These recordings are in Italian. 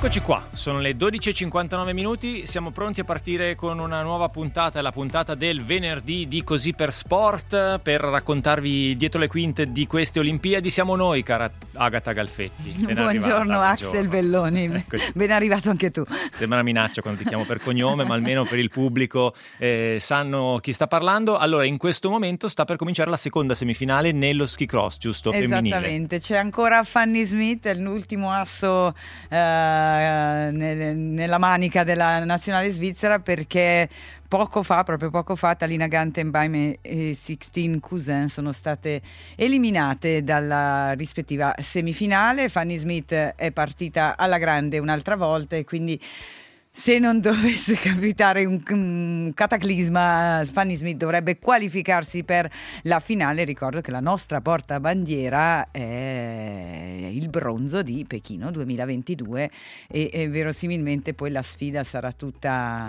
Eccoci qua, sono le 12:59 minuti, siamo pronti a partire con una nuova puntata, la puntata del venerdì di Così per Sport, per raccontarvi dietro le quinte di queste Olimpiadi. Siamo noi, cara Agata Galfetti. Buongiorno Axel Belloni, ben arrivato anche tu. Sembra una minaccia quando ti chiamo per cognome, ma almeno per il pubblico sanno chi sta parlando. Allora, in questo momento sta per cominciare la seconda semifinale nello ski cross, giusto? Femminile. Esattamente, c'è ancora Fanny Smith, l'ultimo asso nella manica della nazionale svizzera, perché proprio poco fa, Talina Gantenbeim e Sixtine Cousin sono state eliminate dalla rispettiva semifinale. Fanny Smith è partita alla grande un'altra volta e quindi, se non dovesse capitare un cataclisma, Fanny Smith dovrebbe qualificarsi per la finale. Ricordo che la nostra portabandiera è il bronzo di Pechino 2022 e verosimilmente poi la sfida sarà tutta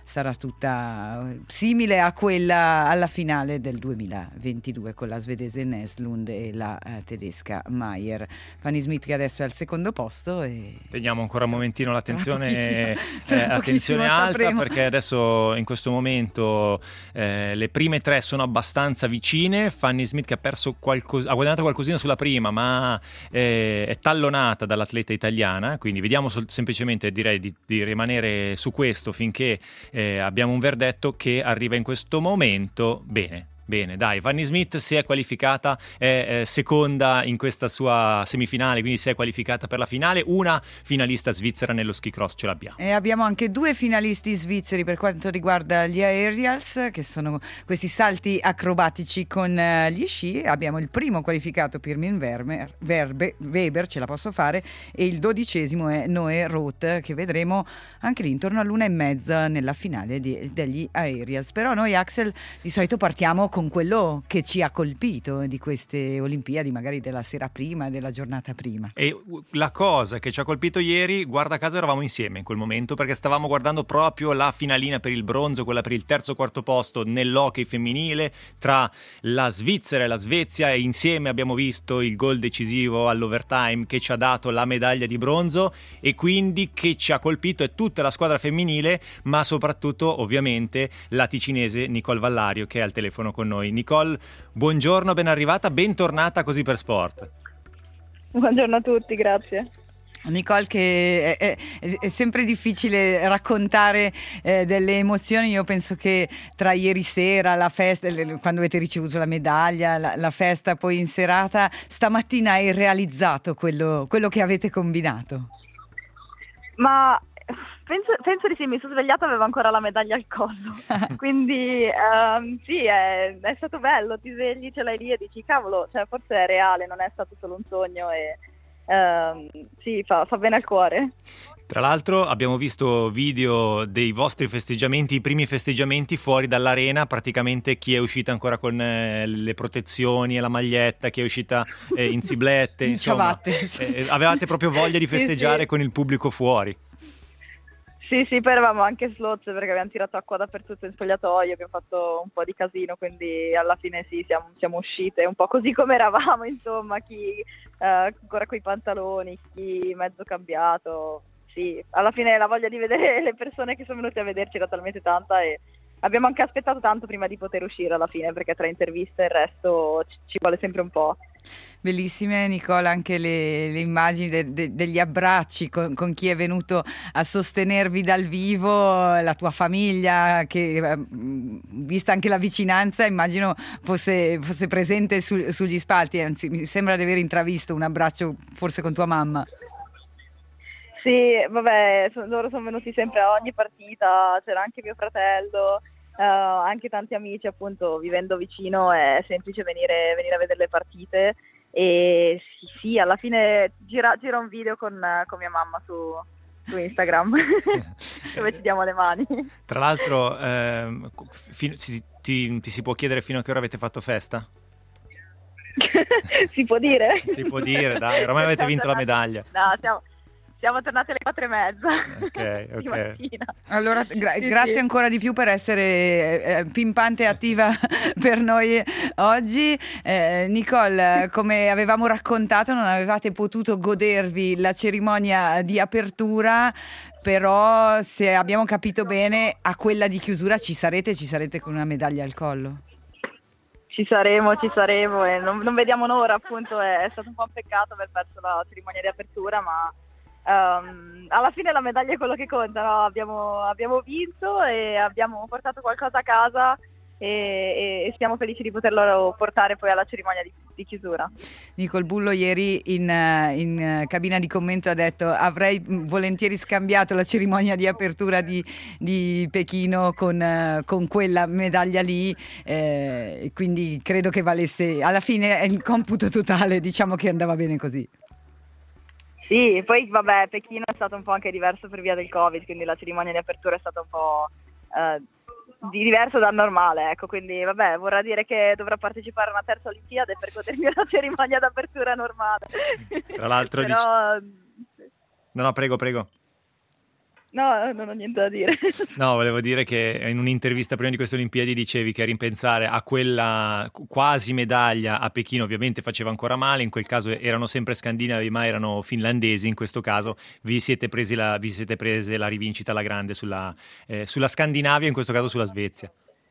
simile a quella alla finale del 2022 con la svedese Näslund e la tedesca Mayer. Fanny Smith che adesso è al secondo posto e teniamo ancora un momentino l'attenzione attenzione alta, sapremo. Perché adesso in questo momento le prime tre sono abbastanza vicine. Fanny Smith che ha guadagnato qualcosina sulla prima, ma è tallonata dall'atleta italiana, quindi vediamo semplicemente, direi di rimanere su questo finché abbiamo un verdetto che arriva in questo momento. Bene, dai, Fanny Smith si è qualificata, è seconda in questa sua semifinale, quindi si è qualificata per la finale. Una finalista svizzera nello ski cross ce l'abbiamo. E abbiamo anche due finalisti svizzeri per quanto riguarda gli aerials, che sono questi salti acrobatici con gli sci. Abbiamo il primo qualificato, Pirmin Weber, ce la posso fare, e il 12° è Noé Roth, che vedremo anche lì intorno all'1:30 nella finale degli aerials. Però noi, Axel, di solito partiamo con quello che ci ha colpito di queste Olimpiadi, magari della sera prima, della giornata prima. E la cosa che ci ha colpito ieri, guarda caso eravamo insieme in quel momento, perché stavamo guardando proprio la finalina per il bronzo, quella per il terzo quarto posto nell'hockey femminile tra la Svizzera e la Svezia, e insieme abbiamo visto il gol decisivo all'overtime che ci ha dato la medaglia di bronzo, e quindi che ci ha colpito è tutta la squadra femminile, ma soprattutto ovviamente la ticinese Nicole Vallario, che è al telefono con noi. Nicole, buongiorno, ben arrivata, bentornata Così per Sport. Buongiorno a tutti, grazie. Nicole, che è sempre difficile raccontare delle emozioni. Io penso che tra ieri sera, la festa, quando avete ricevuto la medaglia, la festa poi in serata, stamattina hai realizzato quello che avete combinato. Ma penso di sì, mi sono svegliata e avevo ancora la medaglia al collo, quindi sì, è stato bello, ti svegli, ce l'hai lì e dici cavolo, cioè forse è reale, non è stato solo un sogno, e sì, fa bene al cuore. Tra l'altro abbiamo visto video dei vostri festeggiamenti, i primi festeggiamenti fuori dall'arena, praticamente chi è uscita ancora con le protezioni e la maglietta, chi è uscita in ziblette, insomma, avevate proprio voglia di festeggiare, sì. Con il pubblico fuori. Sì, poi eravamo anche slozze perché abbiamo tirato acqua dappertutto in spogliatoio, abbiamo fatto un po' di casino, quindi alla fine sì, siamo uscite un po' così come eravamo, insomma, chi ancora coi pantaloni, chi mezzo cambiato. Sì, alla fine la voglia di vedere le persone che sono venute a vederci era talmente tanta, e abbiamo anche aspettato tanto prima di poter uscire alla fine, perché tra interviste e il resto ci vuole sempre un po'. Bellissime, Nicola, anche le immagini degli abbracci con chi è venuto a sostenervi dal vivo, la tua famiglia, che vista anche la vicinanza immagino fosse presente sugli spalti, anzi mi sembra di aver intravisto un abbraccio forse con tua mamma. Sì, vabbè, loro sono venuti sempre a ogni partita, c'era anche mio fratello, anche tanti amici, appunto, vivendo vicino è semplice venire a vedere le partite, e sì, alla fine gira un video con mia mamma su Instagram dove ci diamo le mani. Tra l'altro ti si può chiedere fino a che ora avete fatto festa? Si può dire? Si può dire, dai, ormai avete vinto la medaglia. No, Siamo tornati alle 4:30 di mattina. Allora, grazie ancora di più per essere pimpante e attiva per noi oggi. Nicole, come avevamo raccontato, non avevate potuto godervi la cerimonia di apertura, però se abbiamo capito bene, a quella di chiusura ci sarete con una medaglia al collo. Ci saremo e non vediamo l'ora, appunto. È stato un po' un peccato aver perso la cerimonia di apertura, ma alla fine la medaglia è quello che conta, no? Abbiamo vinto e abbiamo portato qualcosa a casa e siamo felici di poterlo portare poi alla cerimonia di chiusura. Nicole Bullo ieri in cabina di commento ha detto: avrei volentieri scambiato la cerimonia di apertura di Pechino con quella medaglia lì, quindi credo che valesse, alla fine il computo totale, diciamo che andava bene così. Sì, poi vabbè, Pechino è stato un po' anche diverso per via del Covid, quindi la cerimonia di apertura è stata un po' diverso dal normale, ecco, quindi vabbè, vorrà dire che dovrò partecipare a una terza Olimpiade per godermi una cerimonia d'apertura normale. Tra l'altro però... No, prego. No, non ho niente da dire. No, volevo dire che in un'intervista prima di queste Olimpiadi dicevi che a ripensare a quella quasi medaglia a Pechino ovviamente faceva ancora male, in quel caso erano sempre scandinavi ma erano finlandesi, in questo caso vi siete prese la rivincita alla grande sulla Scandinavia, in questo caso sulla Svezia.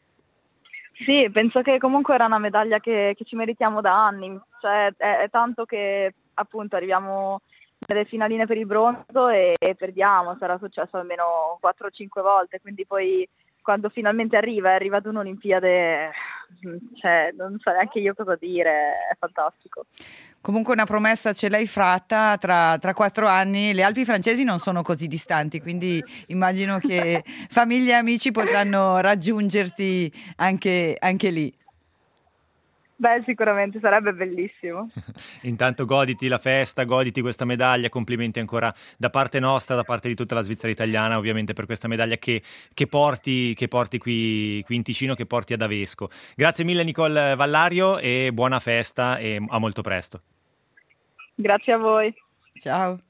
Sì, penso che comunque era una medaglia che ci meritiamo da anni, cioè è tanto che appunto arriviamo nelle finaline per il bronzo e perdiamo, sarà successo almeno 4 o 5 volte, quindi poi quando finalmente arriva ad un'Olimpiade, cioè non so neanche io cosa dire, è fantastico. Comunque una promessa ce l'hai fatta, tra 4 anni le Alpi francesi non sono così distanti, quindi immagino che famiglie e amici potranno raggiungerti anche lì. Beh, sicuramente sarebbe bellissimo. Intanto goditi la festa, goditi questa medaglia, complimenti ancora da parte nostra, da parte di tutta la Svizzera italiana, ovviamente per questa medaglia che porti qui in Ticino, che porti ad Avesco. Grazie mille Nicole Vallario e buona festa e a molto presto. Grazie a voi. Ciao.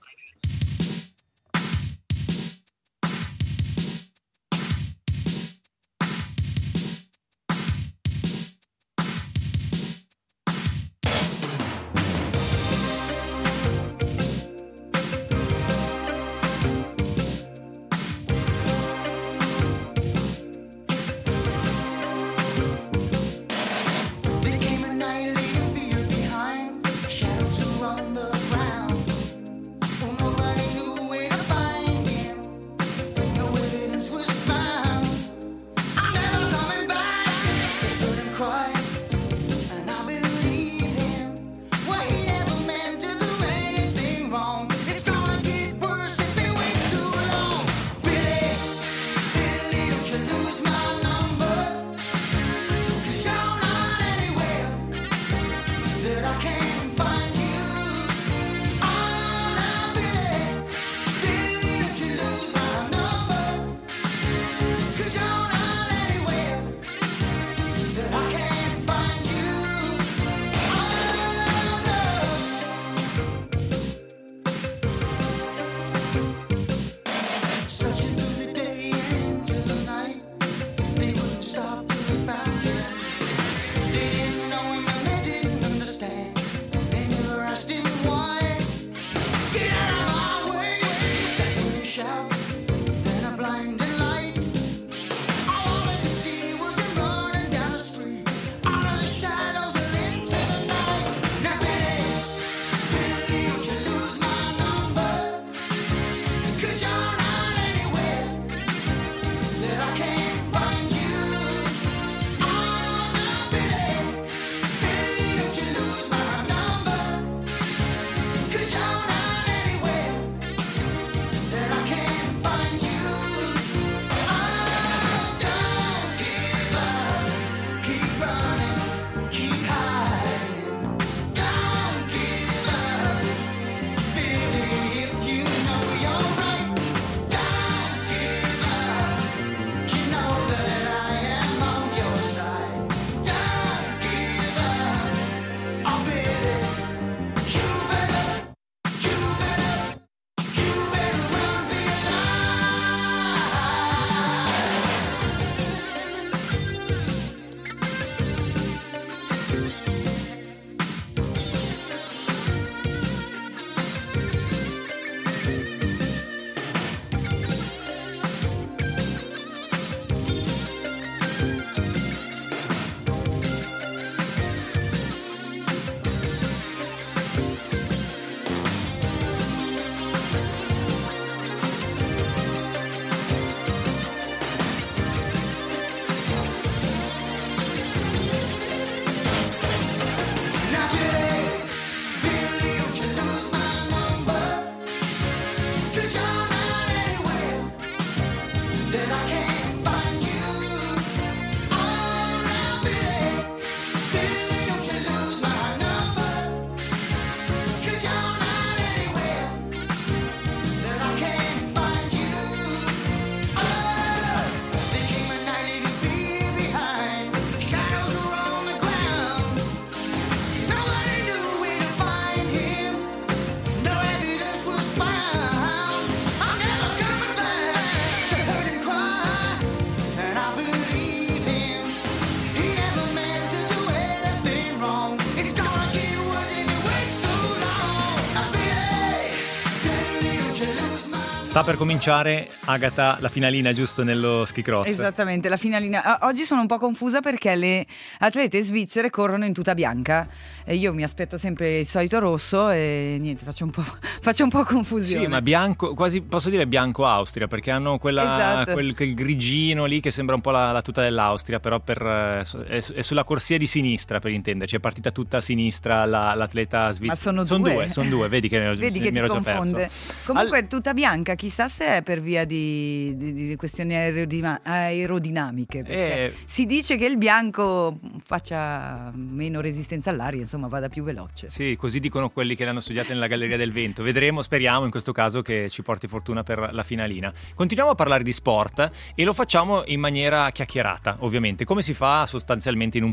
Sta per cominciare, Agata, la finalina, giusto, nello ski cross? Esattamente, la finalina. Oggi sono un po' confusa perché le atlete svizzere corrono in tuta bianca e io mi aspetto sempre il solito rosso e niente, faccio un po' confusione. Sì, ma bianco, quasi posso dire bianco Austria, perché hanno Esatto. quel grigino lì che sembra un po' la tuta dell'Austria, però è sulla corsia di sinistra, per intenderci, è partita tutta a sinistra l'atleta svizzera. Ma sono due, vedi che vedi che mi ti ero già confonde. perso. Comunque tuta bianca, chissà se è per via di questioni aerodinamiche, perché si dice che il bianco faccia meno resistenza all'aria, insomma vada più veloce. Sì, così dicono quelli che l'hanno studiata nella Galleria del Vento. Vedremo, speriamo in questo caso che ci porti fortuna per la finalina. Continuiamo a parlare di sport e lo facciamo in maniera chiacchierata, ovviamente, come si fa sostanzialmente in un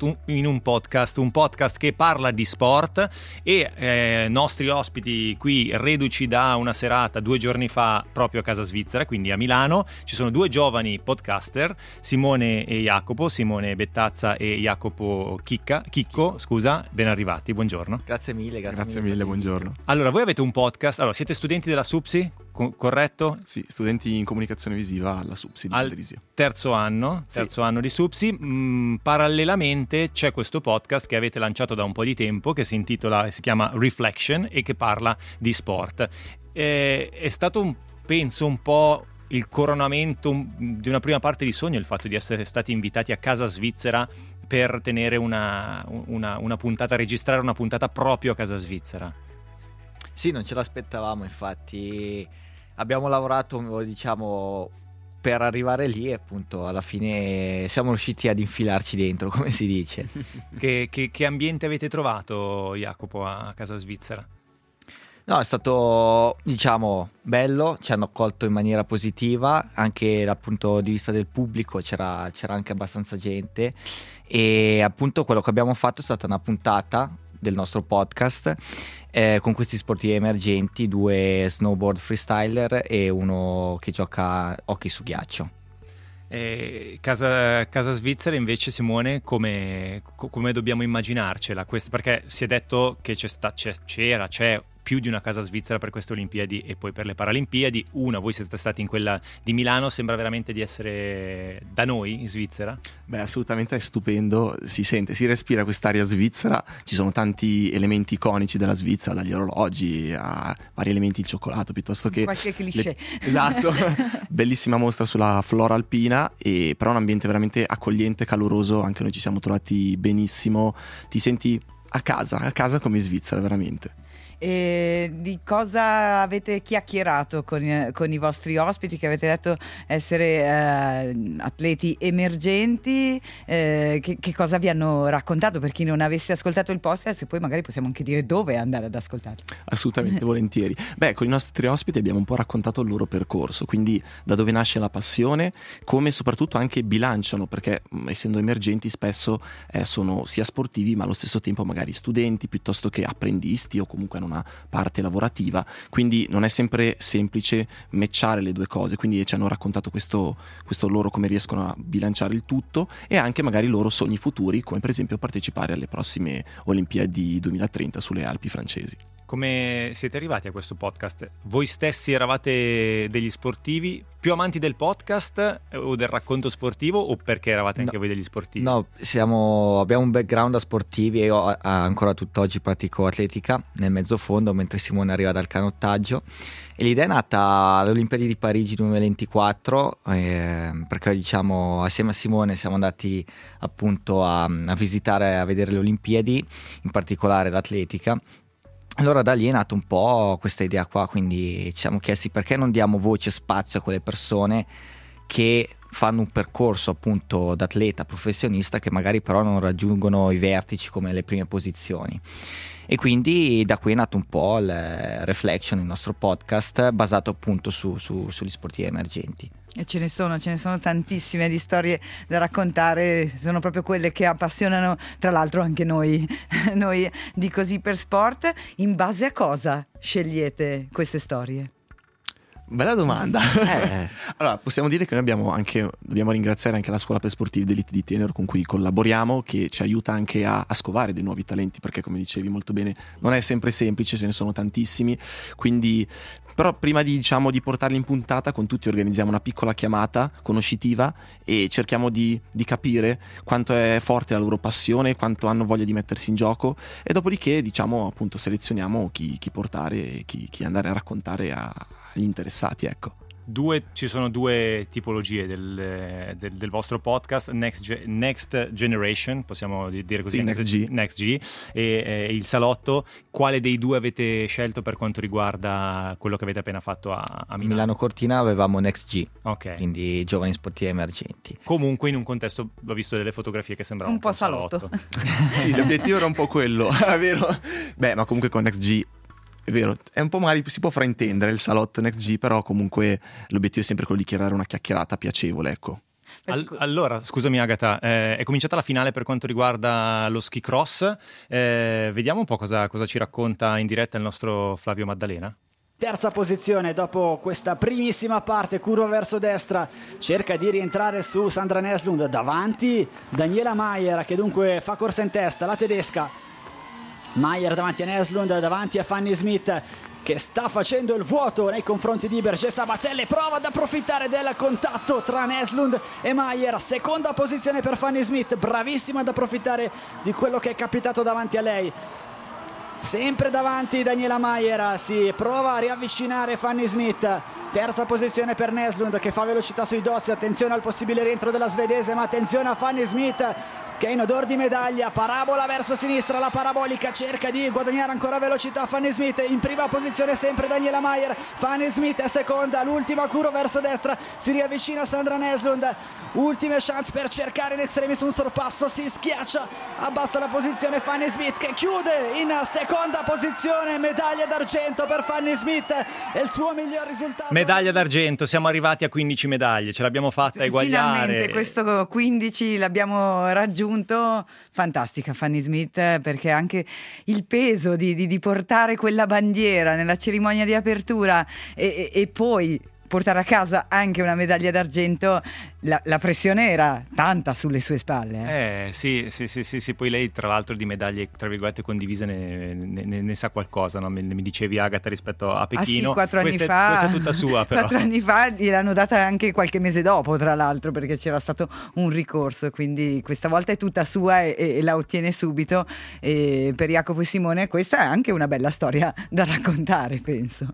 podcast che parla di sport e nostri ospiti qui reduci da una serata 2 giorni fa proprio a casa svizzera, quindi a Milano. Ci sono 2 giovani podcaster, Simone e Jacopo, Simone Bettazza e Jacopo Chicco, scusa, ben arrivati, buongiorno. Grazie mille, buongiorno. Allora, voi avete un podcast, allora siete studenti della SUPSI, corretto? Sì, studenti in comunicazione visiva alla SUPSI di Valdrisio. Terzo anno di SUPSI. Parallelamente c'è questo podcast che avete lanciato da un po' di tempo che si chiama Reflection e che parla di sport. È stato penso un po' il coronamento di una prima parte di sogno, il fatto di essere stati invitati a casa svizzera per tenere una puntata, registrare una puntata proprio a casa svizzera. Sì, non ce l'aspettavamo, infatti abbiamo lavorato, diciamo, per arrivare lì e appunto alla fine siamo riusciti ad infilarci dentro, come si dice. Che ambiente avete trovato, Jacopo, a casa svizzera? No, è stato, diciamo, bello, ci hanno accolto in maniera positiva, anche dal punto di vista del pubblico c'era anche abbastanza gente e appunto quello che abbiamo fatto è stata una puntata del nostro podcast con questi sportivi emergenti, 2 snowboard freestyler e uno che gioca hockey su ghiaccio. Casa svizzera invece, Simone, come dobbiamo immaginarcela? Perché si è detto che c'è più di una casa svizzera per queste Olimpiadi e poi per le Paralimpiadi. Voi siete stati in quella di Milano, sembra veramente di essere da noi in Svizzera? Beh, assolutamente è stupendo, si respira quest'aria svizzera, ci sono tanti elementi iconici della Svizzera, dagli orologi a vari elementi di cioccolato, piuttosto che qualche cliché. Esatto. Bellissima mostra sulla flora alpina, e però un ambiente veramente accogliente, caloroso, anche noi ci siamo trovati benissimo, ti senti a casa come in Svizzera veramente. E di cosa avete chiacchierato con i vostri ospiti, che avete detto essere atleti emergenti? Che cosa vi hanno raccontato, per chi non avesse ascoltato il podcast, e poi magari possiamo anche dire dove andare ad ascoltarlo? Assolutamente, volentieri. Beh, con i nostri ospiti abbiamo un po' raccontato il loro percorso, quindi da dove nasce la passione, come soprattutto anche bilanciano, perché essendo emergenti spesso sono sia sportivi ma allo stesso tempo magari studenti piuttosto che apprendisti o comunque hanno una parte lavorativa, quindi non è sempre semplice matchare le due cose, quindi ci hanno raccontato questo loro come riescono a bilanciare il tutto, e anche magari i loro sogni futuri, come per esempio partecipare alle prossime Olimpiadi 2030 sulle Alpi francesi. Come siete arrivati a questo podcast? Voi stessi eravate degli sportivi più amanti del podcast o del racconto sportivo, o perché eravate anche voi degli sportivi? No, abbiamo un background da sportivi e io ancora tutt'oggi pratico atletica nel mezzofondo, mentre Simone arriva dal canottaggio, e l'idea è nata alle Olimpiadi di Parigi 2024 perché diciamo assieme a Simone siamo andati appunto a visitare, a vedere le Olimpiadi, in particolare l'atletica. Allora da lì è nata un po' questa idea qua, quindi ci siamo chiesti perché non diamo voce e spazio a quelle persone che fanno un percorso appunto da atleta professionista, che magari però non raggiungono i vertici come le prime posizioni. E quindi da qui è nato un po' il Reflection, il nostro podcast basato appunto sugli sportivi emergenti. E ce ne sono tantissime di storie da raccontare, sono proprio quelle che appassionano tra l'altro anche noi di Così per Sport. In base a cosa scegliete queste storie? Bella domanda. Allora, possiamo dire che noi dobbiamo ringraziare anche la Scuola per Sportivi d'Elite di Tenero, con cui collaboriamo, che ci aiuta anche a scovare dei nuovi talenti, perché come dicevi molto bene non è sempre semplice, ce ne sono tantissimi, quindi Però prima di portarli in puntata, con tutti organizziamo una piccola chiamata conoscitiva e cerchiamo di capire quanto è forte la loro passione, quanto hanno voglia di mettersi in gioco, e dopodiché appunto selezioniamo chi portare e chi andare a raccontare agli interessati, ecco. Ci sono due tipologie del vostro podcast, Next Generation, possiamo dire così, sì, Next G e il salotto. Quale dei due avete scelto per quanto riguarda quello che avete appena fatto a Milano? Milano Cortina avevamo Next G, ok, quindi giovani sportivi emergenti. Comunque in un contesto, ho visto delle fotografie che sembravano un po' salotto. Sì, l'obiettivo era un po' quello, è vero? Beh, ma comunque con Next G è vero, è un po' magari si può fraintendere il salotto Next G, però comunque l'obiettivo è sempre quello di creare una chiacchierata piacevole, ecco. Allora, scusami Agata, è cominciata la finale per quanto riguarda lo ski cross, vediamo un po' cosa ci racconta in diretta il nostro Flavio Maddalena. Terza posizione dopo questa primissima parte, curva verso destra, cerca di rientrare su Sandra Neslund, davanti Daniela Maier che dunque fa corsa in testa, la tedesca. Maier davanti a Neslund, davanti a Fanny Smith che sta facendo il vuoto nei confronti di Berger Sabatelle, prova ad approfittare del contatto tra Neslund e Maier, seconda posizione per Fanny Smith, bravissima ad approfittare di quello che è capitato davanti a lei. Sempre davanti Daniela Maier, si prova a riavvicinare Fanny Smith, terza posizione per Neslund che fa velocità sui dossi, attenzione al possibile rientro della svedese, ma attenzione a Fanny Smith che è in odor di medaglia, parabola verso sinistra, la parabolica cerca di guadagnare ancora velocità. Fanny Smith in prima posizione, sempre Daniela Maier, Fanny Smith è seconda, l'ultima curva verso destra, si riavvicina Sandra Neslund, ultime chance per cercare in extremis un sorpasso, si schiaccia, abbassa la posizione Fanny Smith che chiude in seconda posizione, medaglia d'argento per Fanny Smith, è il suo miglior risultato. Medaglia d'argento, siamo arrivati a 15 medaglie, ce l'abbiamo fatta eguagliare. Finalmente questo 15 l'abbiamo raggiunto. Fantastica Fanny Smith, perché anche il peso di portare quella bandiera nella cerimonia di apertura e poi portare a casa anche una medaglia d'argento, la pressione era tanta sulle sue spalle. Sì, poi lei tra l'altro di medaglie tra virgolette condivise ne sa qualcosa, no? Mi dicevi Agata rispetto a Pechino. Sì, 4 anni fa, questa è tutta sua però. 4 anni fa gliel'hanno data anche qualche mese dopo, tra l'altro, perché c'era stato un ricorso, quindi questa volta è tutta sua e la ottiene subito. E per Jacopo e Simone questa è anche una bella storia da raccontare, penso.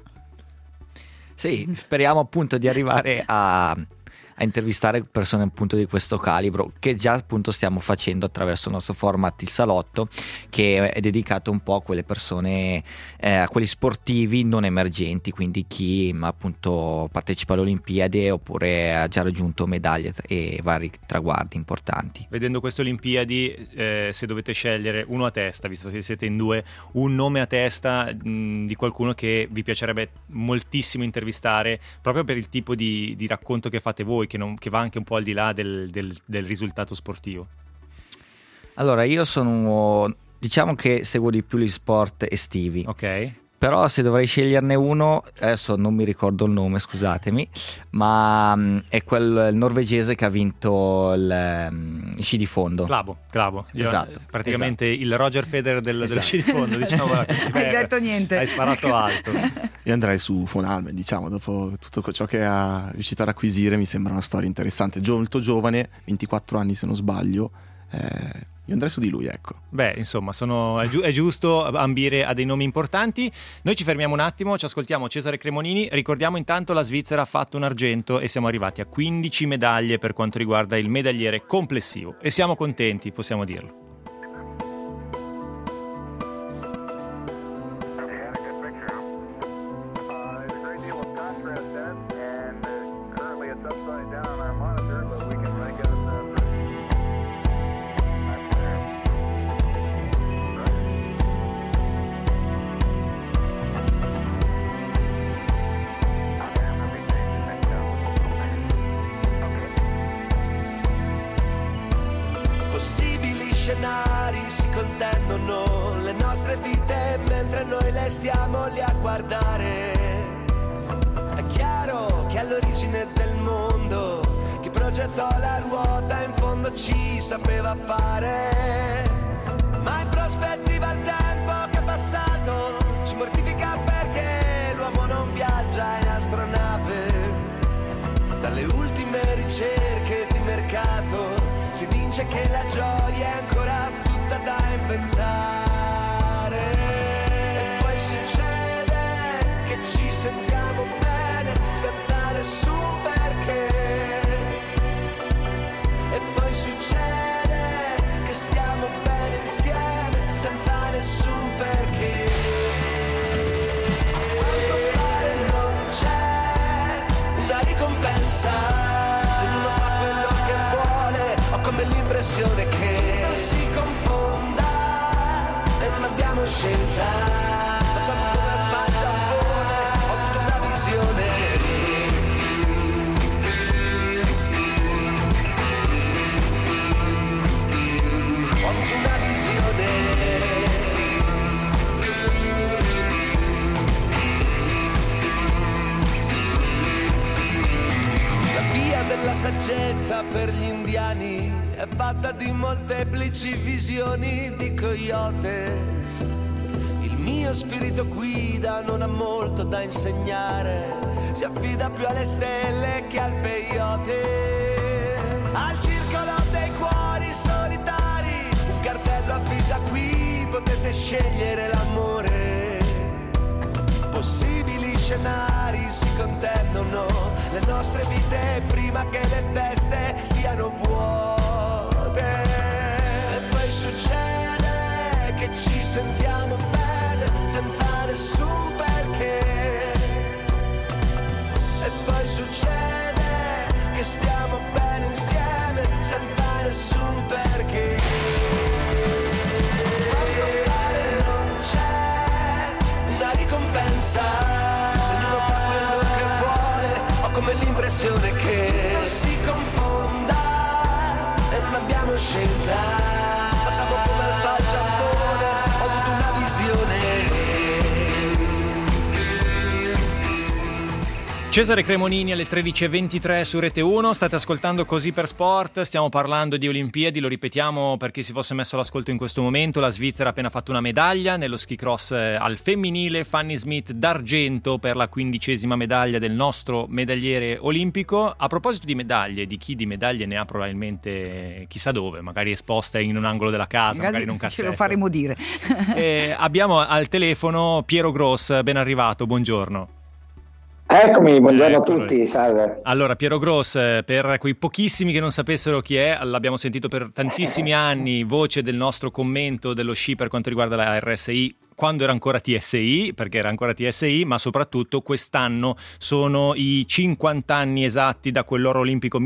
Sì, speriamo appunto di arrivare a intervistare persone appunto di questo calibro, che già appunto stiamo facendo attraverso il nostro format Il Salotto, che è dedicato un po' a quelle persone, a quelli sportivi non emergenti, quindi chi appunto partecipa alle Olimpiadi oppure ha già raggiunto medaglie e vari traguardi importanti. Vedendo queste Olimpiadi, se dovete scegliere uno a testa, visto che siete in due, un nome a testa di qualcuno che vi piacerebbe moltissimo intervistare, proprio per il tipo di racconto che fate voi, che va anche un po' al di là del risultato sportivo. Allora, io diciamo che seguo di più gli sport estivi. Ok. Però se dovrei sceglierne uno, adesso non mi ricordo il nome, scusatemi, ma è il norvegese che ha vinto il sci di fondo. Clavo. Esatto. Praticamente il Roger Federer dello sci di fondo, diciamo. Hai detto niente. Hai sparato alto. Io andrei su Von Halmen, diciamo, dopo tutto ciò che ha riuscito ad acquisire, mi sembra una storia interessante. Molto giovane, 24 anni se non sbaglio. Io andrei su di lui, ecco. Beh, insomma, è giusto ambire a dei nomi importanti. Noi ci fermiamo un attimo, ci ascoltiamo Cesare Cremonini. Ricordiamo intanto la Svizzera ha fatto un argento e siamo arrivati a 15 medaglie per quanto riguarda il medagliere complessivo. E siamo contenti, possiamo dirlo. Si contendono le nostre vite mentre noi le stiamo lì a guardare. È chiaro che all'origine del mondo chi progettò la ruota in fondo ci sapeva fare, ma in prospettiva il tempo che è passato ci mortifica perché l'uomo non viaggia. ricerche di mercato, si vince che la gioia è ancora tutta da inventare. E poi succede che ci sentiamo bene senza nessun perché. E poi succede che stiamo bene insieme senza nessun perché. Quanto pare non c'è una ricompensa, se uno fa quello che vuole. Ho come l'impressione che non si confonda e non abbiamo scelta. Facciamo come fa il Giappone, ho avuto una visione. Ho avuto una visione. La via della saggezza per gli indiani è fatta di molteplici visioni di coyotes. Il mio spirito guida non ha molto da insegnare, si affida più alle stelle che al peyote. Al circolo dei cuori solitari, un cartello avvisa qui potete scegliere l'amore. Possibili scenari si contendono, le nostre vite prima che le teste siano vuote. E poi succede che ci sentiamo bene senza nessun perché. E poi succede che stiamo bene insieme senza nessun perché. Quando pare non c'è una ricompensa, se ognuno fa quello che vuole. Ho come l'impressione che non si confonda e non abbiamo scelta. Facciamo come fa il Giappone, ho avuto una visione. Cesare Cremonini alle 13.23 su Rete 1, state ascoltando Così per Sport, stiamo parlando di Olimpiadi, lo ripetiamo per chi si fosse messo all'ascolto in questo momento, la Svizzera ha appena fatto una medaglia nello ski cross al femminile, Fanny Smith d'argento per la 15ª medaglia del nostro medagliere olimpico. A proposito di medaglie, di chi di medaglie ne ha probabilmente chissà dove, magari esposta in un angolo della casa, magari in un cassetto. Ce lo faremo dire. Abbiamo al telefono Piero Gross, ben arrivato, buongiorno. Eccomi, buongiorno a tutti, salve. Allora, Piero Gross, per quei pochissimi che non sapessero chi è, l'abbiamo sentito per tantissimi anni, voce del nostro commento dello sci per quanto riguarda la RSI, quando era ancora TSI, perché era ancora TSI, ma soprattutto quest'anno sono i 50 anni esatti da quell'oro olimpico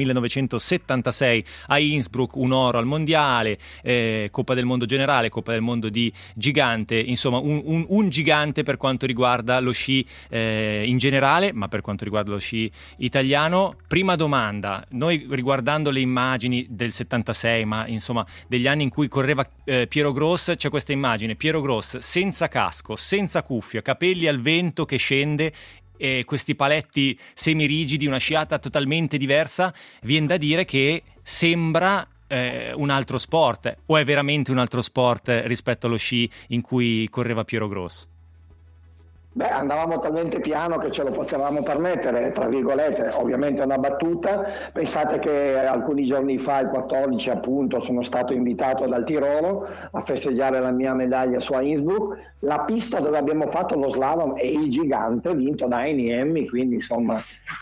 1976 a Innsbruck, un oro al mondiale, Coppa del Mondo generale, Coppa del Mondo di gigante, insomma un gigante per quanto riguarda lo sci in generale, ma per quanto riguarda lo sci italiano. Prima domanda, noi riguardando le immagini del 76, ma insomma degli anni in cui correva Piero Gross, c'è questa immagine, Piero Gross senza casco, senza cuffia, capelli al vento che scende e questi paletti semirigidi, una sciata totalmente diversa, viene da dire che sembra un altro sport, o è veramente un altro sport rispetto allo sci in cui correva Piero Gross? Beh, andavamo talmente piano che ce lo potevamo permettere, tra virgolette, ovviamente è una battuta. Pensate che alcuni giorni fa, il 14 appunto, sono stato invitato dal Tirolo a festeggiare la mia medaglia su Innsbruck. La pista dove abbiamo fatto lo slalom è il gigante, vinto da Heini Hemmi, quindi insomma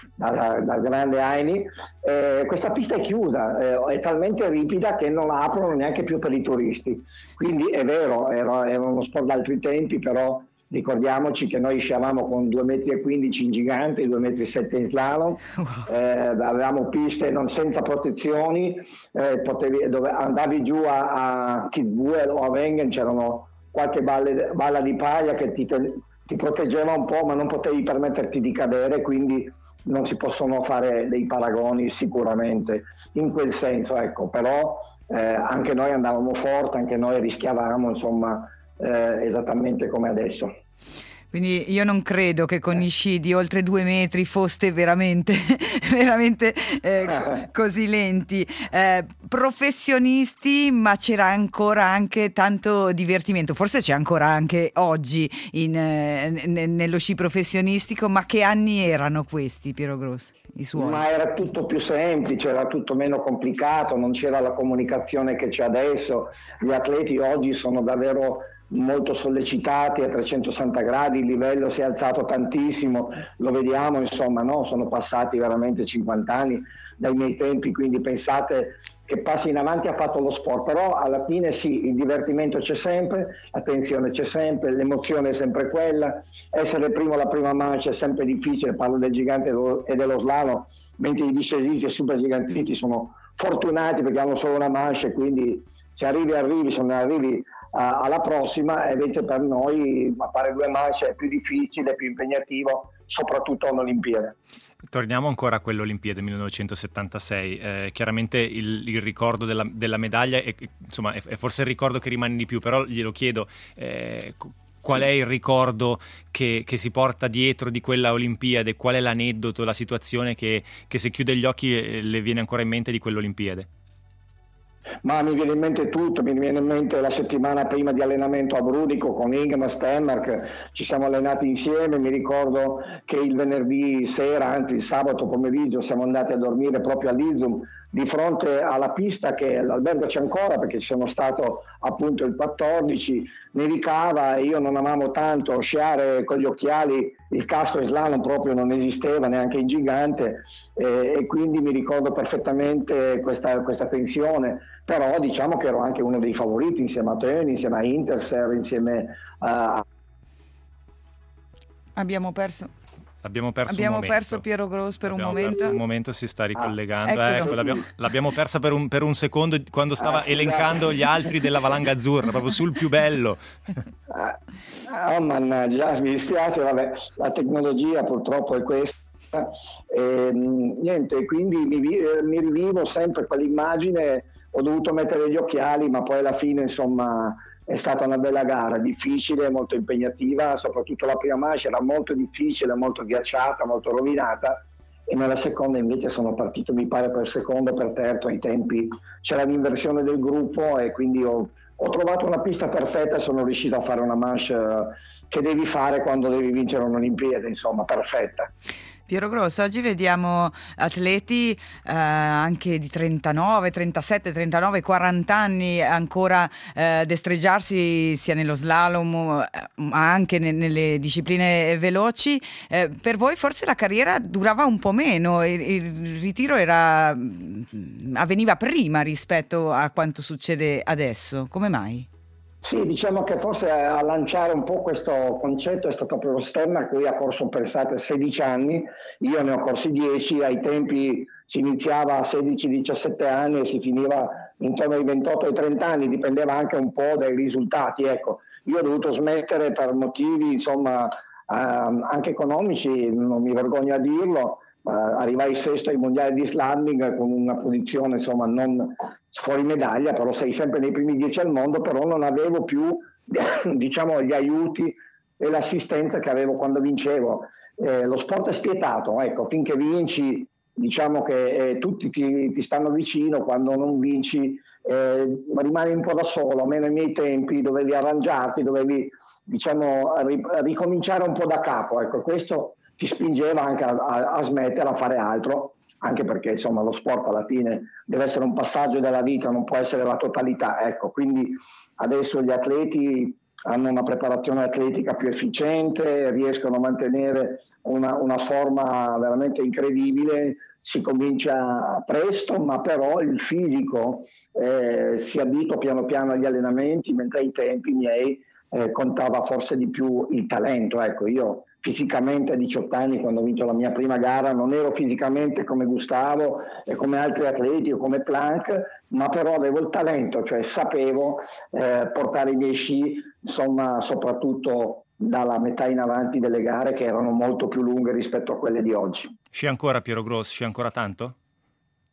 dal grande Heini. Questa pista è chiusa, è talmente ripida che non la aprono neanche più per i turisti. Quindi è vero, era uno sport d'altri tempi, però ricordiamoci che noi sciavamo con 2,15 metri in gigante, 2,7 metri in slalom, avevamo piste senza protezioni, dove andavi giù a Kitzbühel o a Wengen, c'erano qualche balla di paglia che ti proteggeva un po', ma non potevi permetterti di cadere, quindi non si possono fare dei paragoni sicuramente in quel senso, ecco. Però anche noi andavamo forte, anche noi rischiavamo, insomma, esattamente come adesso. Quindi io non credo che con gli sci di oltre 2 metri foste veramente, veramente così lenti. Professionisti, ma c'era ancora anche tanto divertimento. Forse c'è ancora anche oggi nello sci professionistico, ma che anni erano questi, Piero Gross? I suoi? Ma era tutto più semplice, era tutto meno complicato, non c'era la comunicazione che c'è adesso. Gli atleti oggi sono davvero molto sollecitati a 360 gradi, il livello si è alzato tantissimo, lo vediamo, insomma, no? Sono passati veramente 50 anni dai miei tempi, quindi pensate che passi in avanti ha fatto lo sport, però alla fine sì, il divertimento c'è sempre, la tensione c'è sempre, l'emozione è sempre quella, essere primo alla prima mancia è sempre difficile, parlo del gigante e dello slalom, mentre i discesisti e i super gigantisti sono fortunati perché hanno solo una mancia e quindi se arrivi, se non arrivi alla prossima, e invece per noi fare 2 manche è più difficile, più impegnativo, soprattutto a un'Olimpiade. Torniamo ancora a quell'Olimpiade 1976, chiaramente il ricordo della medaglia insomma, è forse il ricordo che rimane di più, però glielo chiedo, qual è il ricordo che si porta dietro di quella Olimpiade, qual è l'aneddoto, la situazione che se chiude gli occhi le viene ancora in mente di quell'Olimpiade? Ma mi viene in mente tutto, mi viene in mente la settimana prima di allenamento a Brunico con Ingemar Stenmark, ci siamo allenati insieme, mi ricordo che il venerdì sera, anzi il sabato pomeriggio, siamo andati a dormire proprio all'Izum di fronte alla pista che l'albergo c'è ancora perché ci sono stato appunto il 14, nevicava e io non amavo tanto sciare con gli occhiali, il casco slalom proprio non esisteva neanche in gigante e quindi mi ricordo perfettamente questa tensione, però diciamo che ero anche uno dei favoriti insieme a Tön, insieme a Interser, insieme a... Abbiamo perso Piero Gross per un momento. Per un momento si sta ricollegando. Ecco, l'abbiamo persa per un secondo quando stava elencando gli altri della valanga azzurra, proprio sul più bello. Mannaggia, mi dispiace, vabbè, la tecnologia purtroppo è questa. Niente, quindi mi rivivo sempre quell'immagine, ho dovuto mettere gli occhiali, ma poi alla fine insomma è stata una bella gara, difficile, molto impegnativa, soprattutto la prima manche era molto difficile, molto ghiacciata, molto rovinata e nella seconda invece sono partito mi pare per secondo, per terzo, ai tempi c'era l'inversione del gruppo e quindi ho trovato una pista perfetta e sono riuscito a fare una manche che devi fare quando devi vincere un'Olimpiade, insomma, perfetta. Piero Gross, oggi vediamo atleti anche di 39, 37, 39, 40 anni ancora destreggiarsi sia nello slalom ma anche nelle discipline veloci. Per voi forse la carriera durava un po' meno, il ritiro avveniva prima rispetto a quanto succede adesso. Come mai? Sì, diciamo che forse a lanciare un po' questo concetto è stato proprio Stenmark, lui ha corso, pensate, 16 anni, io ne ho corsi 10, ai tempi si iniziava a 16-17 anni e si finiva intorno ai 28 ai 30 anni, dipendeva anche un po' dai risultati, ecco. Io ho dovuto smettere per motivi, insomma, anche economici, non mi vergogno a dirlo, arrivai sesto ai mondiali di slalom con una posizione, insomma, non fuori medaglia, però sei sempre nei primi 10 al mondo, però non avevo più diciamo gli aiuti e l'assistenza che avevo quando vincevo. Lo sport è spietato, ecco, finché vinci diciamo che tutti ti stanno vicino, quando non vinci rimani un po' da solo, almeno ai miei tempi dovevi arrangiarti, dovevi diciamo ricominciare un po' da capo, ecco, questo ti spingeva anche a smettere, a fare altro, anche perché insomma lo sport alla fine deve essere un passaggio della vita, non può essere la totalità, ecco, quindi adesso gli atleti hanno una preparazione atletica più efficiente, riescono a mantenere una forma veramente incredibile, si comincia presto, ma però il fisico si abitua piano piano agli allenamenti, mentre ai tempi miei contava forse di più il talento, ecco, io fisicamente a 18 anni quando ho vinto la mia prima gara non ero fisicamente come Gustavo e come altri atleti o come Planck, ma però avevo il talento, cioè sapevo portare i miei sci, insomma, soprattutto dalla metà in avanti delle gare che erano molto più lunghe rispetto a quelle di oggi. Sci ancora, Piero Gross, sci ancora tanto?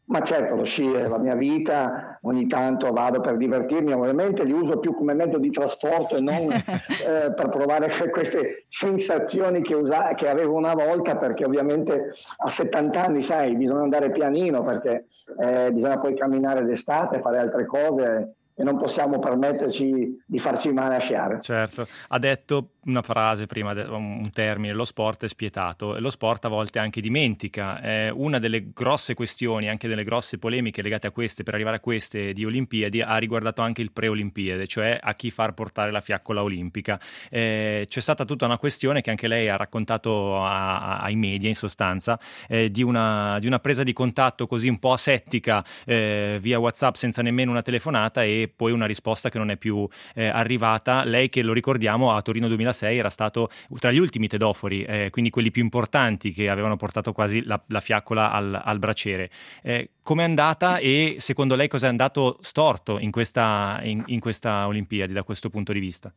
Ma certo, lo sci è la mia vita, ogni tanto vado per divertirmi, ovviamente li uso più come mezzo di trasporto e non per provare queste sensazioni che avevo una volta, perché ovviamente a 70 anni, sai, bisogna andare pianino, perché bisogna poi camminare d'estate, fare altre cose e non possiamo permetterci di farci male a sciare. Certo, ha detto una frase prima, un termine: lo sport è spietato, e lo sport a volte anche dimentica. Una delle grosse questioni, anche delle grosse polemiche legate a queste, per arrivare a queste di Olimpiadi, ha riguardato anche il pre-Olimpiade, cioè a chi far portare la fiaccola olimpica. C'è stata tutta una questione che anche lei ha raccontato ai media, in sostanza, di una presa di contatto così un po' asettica via WhatsApp, senza nemmeno una telefonata, e poi una risposta che non è più arrivata. Lei, che lo ricordiamo, a Torino 2006 era stato tra gli ultimi tedofori, quindi quelli più importanti, che avevano portato quasi la fiaccola al braciere. Com'è andata, e secondo lei cosa è andato storto in questa Olimpiadi da questo punto di vista?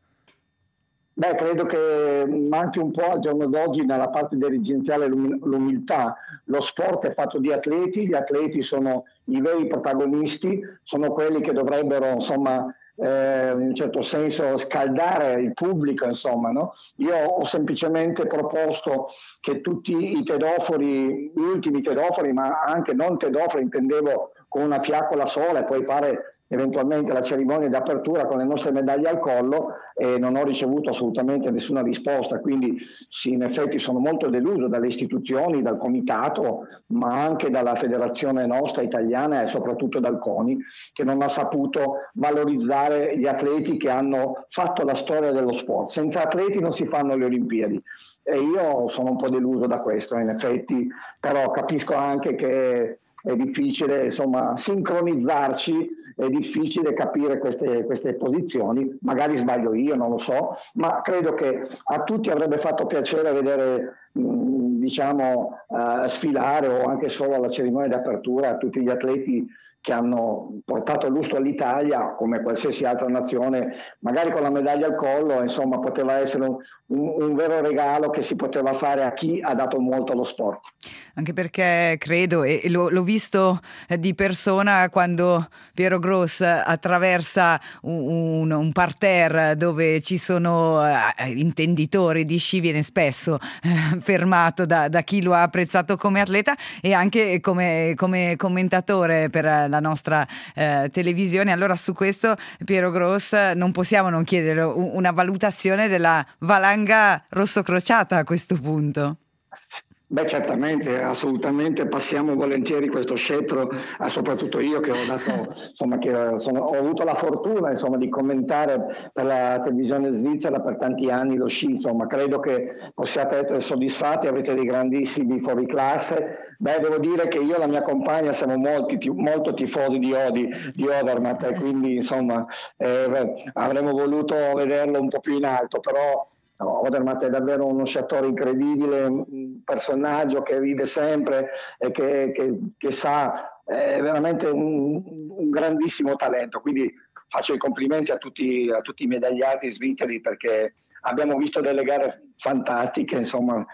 Beh, credo che manchi un po' al giorno d'oggi nella parte dirigenziale l'umiltà. Lo sport è fatto di atleti, gli atleti sono i veri protagonisti, sono quelli che dovrebbero, insomma, in un certo senso scaldare il pubblico, insomma, no? Io ho semplicemente proposto che tutti i tedofori, gli ultimi tedofori, ma anche non tedofori, intendevo con una fiaccola sola, e poi fare eventualmente la cerimonia di apertura con le nostre medaglie al collo, e non ho ricevuto assolutamente nessuna risposta. Quindi sì, in effetti sono molto deluso dalle istituzioni, dal comitato, ma anche dalla federazione nostra italiana e soprattutto dal CONI, che non ha saputo valorizzare gli atleti che hanno fatto la storia dello sport. Senza atleti non si fanno le Olimpiadi, e io sono un po' deluso da questo, in effetti, però capisco anche che è difficile, insomma, sincronizzarci, è difficile capire queste posizioni. Magari sbaglio io, non lo so, ma credo che a tutti avrebbe fatto piacere vedere sfilare, o anche solo alla cerimonia di apertura, tutti gli atleti che hanno portato lustro all'Italia, come qualsiasi altra nazione, magari con la medaglia al collo. Insomma, poteva essere un vero regalo che si poteva fare a chi ha dato molto allo sport. Anche perché credo, e l'ho visto di persona, quando Piero Gross attraversa un parterre dove ci sono intenditori di sci, viene spesso fermato da chi lo ha apprezzato come atleta e anche come commentatore per la nostra televisione. Allora, su questo, Piero Gross, non possiamo non chiedere una valutazione della valanga rossocrociata a questo punto. Beh, certamente, assolutamente, passiamo volentieri questo scettro, soprattutto io che ho dato, insomma, ho avuto la fortuna, insomma, di commentare per la televisione svizzera per tanti anni lo sci. Insomma, credo che possiate essere soddisfatti, avete dei grandissimi fuoriclasse. Beh, devo dire che io e la mia compagna siamo molto tifosi di Odermatt, e quindi, insomma, avremmo voluto vederlo un po' più in alto, però Odermatt è davvero uno sciatore incredibile, un personaggio che vive sempre e che sa, è veramente un grandissimo talento. Quindi faccio i complimenti a tutti i medagliati svizzeri, perché abbiamo visto delle gare fantastiche. Insomma,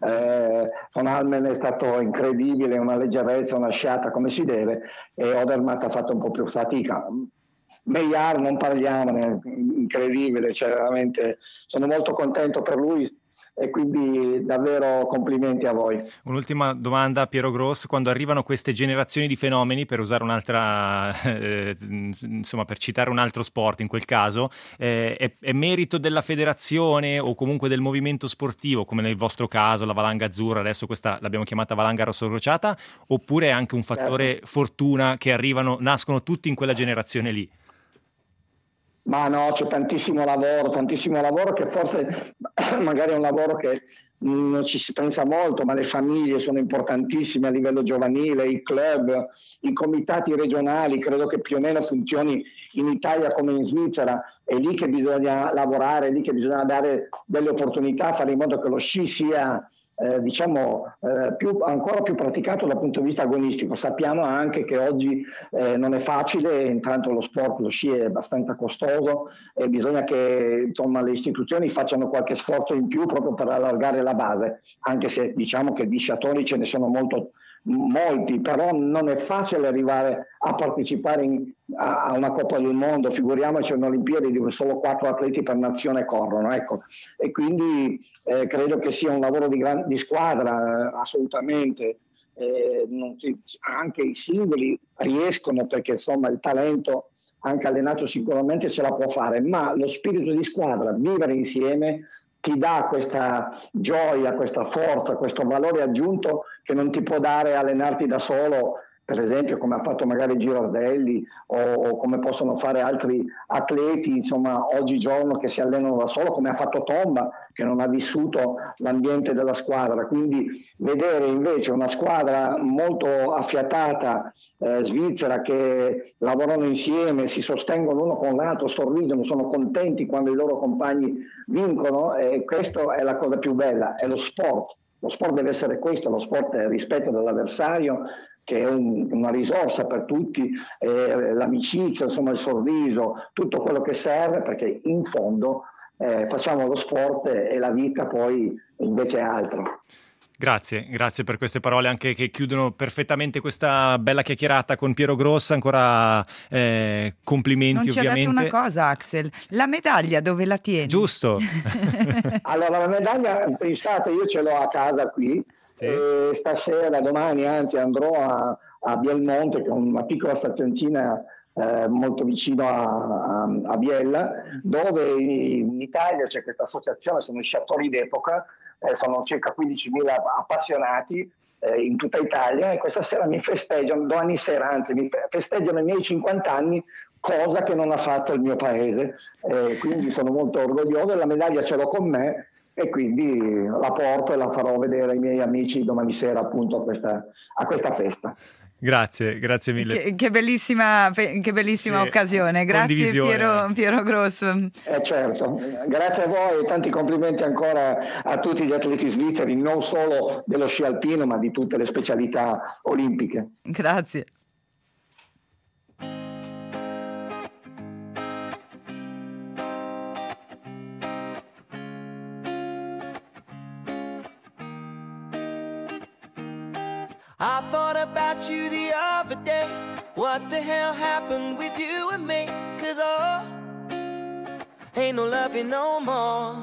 Von Almen è stato incredibile, una leggerezza, una sciata come si deve, e Odermatt ha fatto un po' più fatica. Meillard non parliamone, incredibile, cioè veramente sono molto contento per lui, e quindi davvero complimenti a voi. Un'ultima domanda, Piero Gross: quando arrivano queste generazioni di fenomeni, per usare un'altra insomma, per citare un altro sport in quel caso, è merito della federazione o comunque del movimento sportivo, come nel vostro caso la valanga azzurra, adesso questa l'abbiamo chiamata valanga rosso-crociata, oppure è anche un fattore fortuna che nascono tutti in quella generazione lì? Ma no, c'è tantissimo lavoro, che forse magari è un lavoro che non ci si pensa molto, ma le famiglie sono importantissime a livello giovanile, i club, i comitati regionali, credo che più o meno funzioni in Italia come in Svizzera. È lì che bisogna lavorare, è lì che bisogna dare delle opportunità, fare in modo che lo sci sia ancora più praticato dal punto di vista agonistico. Sappiamo anche che oggi non è facile, intanto lo sci è abbastanza costoso, e bisogna che, insomma, le istituzioni facciano qualche sforzo in più proprio per allargare la base, anche se diciamo che di sciatori ce ne sono molti, però non è facile arrivare a partecipare a una Coppa del Mondo, figuriamoci a Olimpiadi dove solo 4 atleti per nazione corrono, ecco. E quindi credo che sia un lavoro di squadra, assolutamente. Anche i singoli riescono, perché insomma il talento anche allenato sicuramente ce la può fare, ma lo spirito di squadra, vivere insieme, ti dà questa gioia, questa forza, questo valore aggiunto che non ti può dare allenarti da solo, per esempio come ha fatto magari Girardelli o come possono fare altri atleti, insomma, oggigiorno che si allenano da solo, come ha fatto Tomba, che non ha vissuto l'ambiente della squadra. Quindi vedere invece una squadra molto affiatata, svizzera, che lavorano insieme, si sostengono uno con l'altro, sorridono, sono contenti quando i loro compagni vincono, e questa è la cosa più bella, è lo sport. Lo sport deve essere questo, lo sport è il rispetto dell'avversario, che è una risorsa per tutti, l'amicizia, insomma il sorriso, tutto quello che serve, perché in fondo facciamo lo sport e la vita poi invece è altro. Grazie per queste parole anche che chiudono perfettamente questa bella chiacchierata con Piero Gross. Ancora complimenti. Non ci ovviamente. Non ci ha detto una cosa, Axel, la medaglia dove la tieni? Giusto. Allora la medaglia, pensate, io ce l'ho a casa qui, sì. E stasera, domani anzi andrò a Bielmonte, che è una piccola stazioncina molto vicino a Biella, dove in Italia c'è questa associazione, sono sciatori d'epoca, sono circa 15.000 appassionati in tutta Italia, e questa sera mi festeggiano, domani sera anzi, mi festeggiano i miei 50 anni, cosa che non ha fatto il mio paese, quindi sono molto orgoglioso, la medaglia ce l'ho con me e quindi la porto e la farò vedere ai miei amici domani sera appunto a questa festa. Grazie mille. Che bellissima sì, occasione. Grazie Piero Gross. Certo, grazie a voi e tanti complimenti ancora a tutti gli atleti svizzeri, non solo dello sci alpino ma di tutte le specialità olimpiche. Grazie. I thought about you the other day. What the hell happened with you and me? 'Cause ain't no loving no more.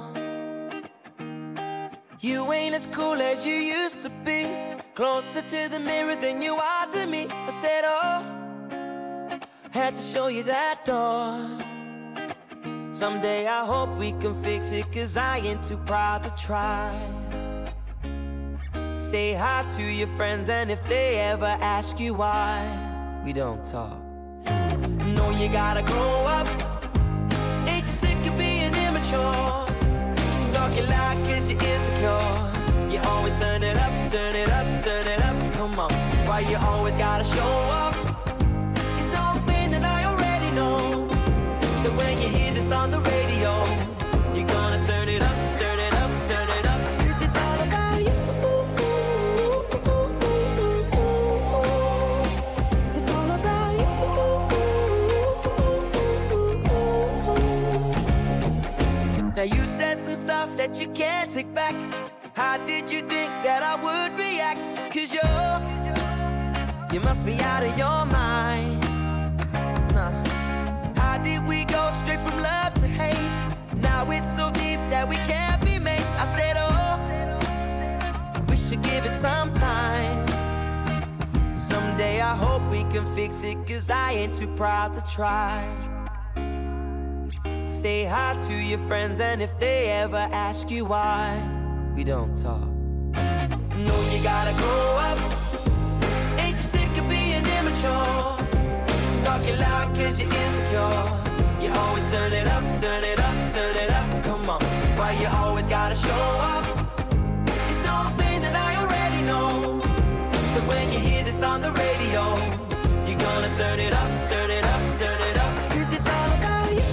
You ain't as cool as you used to be, closer to the mirror than you are to me. I said, had to show you that door. Someday I hope we can fix it, 'cause I ain't too proud to try. Say hi to your friends, and if they ever ask you why we don't talk, no, you gotta grow up. Ain't you sick of being immature? Talking loud 'cause you're insecure. You always turn it up, turn it up, turn it up. Come on, why you always gotta show up? It's something that I already know, that when you hear this on the radio, you're gonna turn it up, turn it up, turn it up. 'Cause it's all about you. Now you said some stuff that you can't take back. How did you think that I would react? 'Cause you must be out of your mind. Nah. How did we go straight from love to hate? Now it's so deep that we can't be mates. I said, we should give it some time. Someday I hope we can fix it, 'cause I ain't too proud to try. Say hi to your friends, and if they ever ask you why we don't talk, no, you gotta grow up. Ain't you sick of being immature? Talking loud 'cause you're insecure. You always turn it up, turn it up, turn it up. Come on, why you always gotta show up? It's something that I already know, that when you hear this on the radio, you're gonna turn it up, turn it up, turn it up. 'Cause it's all about you.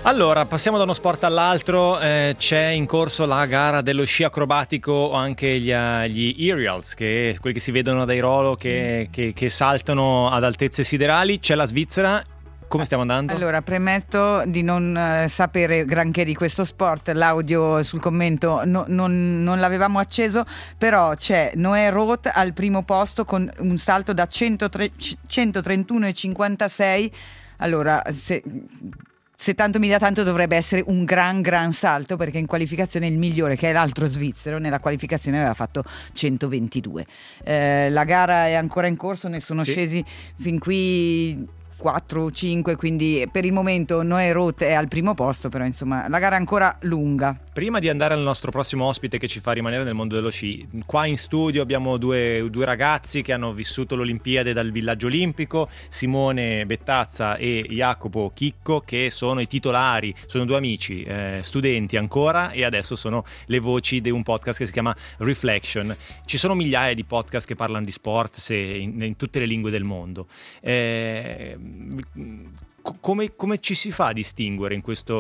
Allora, passiamo da uno sport all'altro, c'è in corso la gara dello sci acrobatico o anche gli aerials, quelli che si vedono dai rolo che saltano ad altezze siderali. C'è la Svizzera. Come stiamo andando? Allora, premetto di non sapere granché di questo sport, l'audio sul commento non l'avevamo acceso, però c'è Noé Roth al primo posto con un salto da 131,56. Allora, se tanto mi dà tanto dovrebbe essere un gran salto, perché in qualificazione il migliore, che è l'altro svizzero, nella qualificazione aveva fatto 122. La gara è ancora in corso, ne sono scesi fin qui 4 o 5, quindi per il momento Noé Roth è al primo posto, però insomma la gara è ancora lunga. Prima di andare al nostro prossimo ospite che ci fa rimanere nel mondo dello sci, qua in studio abbiamo due ragazzi che hanno vissuto l'Olimpiade dal villaggio olimpico, Simone Bettazza e Jacopo Chicco, che sono i titolari, sono due amici, studenti ancora, e adesso sono le voci di un podcast che si chiama Reflection. Ci sono migliaia di podcast che parlano di sport in tutte le lingue del mondo. Come ci si fa a distinguere in questo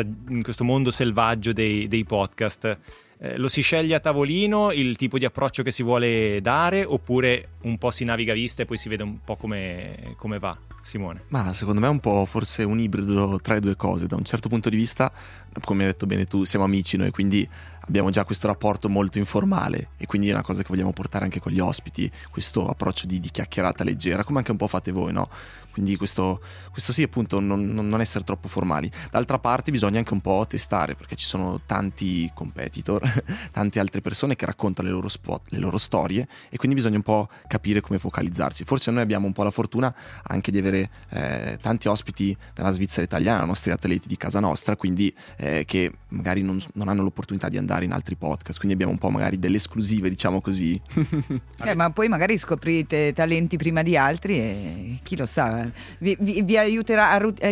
mondo selvaggio dei podcast? Lo si sceglie a tavolino il tipo di approccio che si vuole dare, oppure un po' si naviga a vista e poi si vede un po' come va? Simone? Ma secondo me è un po' forse un ibrido tra le due cose. Da un certo punto di vista, come hai detto bene tu, siamo amici noi, quindi abbiamo già questo rapporto molto informale, e quindi è una cosa che vogliamo portare anche con gli ospiti, questo approccio di chiacchierata leggera, come anche un po' fate voi, no? Quindi questo sì, appunto, non essere troppo formali. D'altra parte bisogna anche un po' testare, perché ci sono tanti competitor, tante altre persone che raccontano le loro storie, e quindi bisogna un po' capire come focalizzarsi. Forse noi abbiamo un po' la fortuna anche di avere tanti ospiti dalla Svizzera italiana, i nostri atleti di casa nostra, quindi che magari non hanno l'opportunità di andare in altri podcast, quindi abbiamo un po' magari delle esclusive, diciamo così. Ma poi magari scoprite talenti prima di altri e chi lo sa, vi aiuterà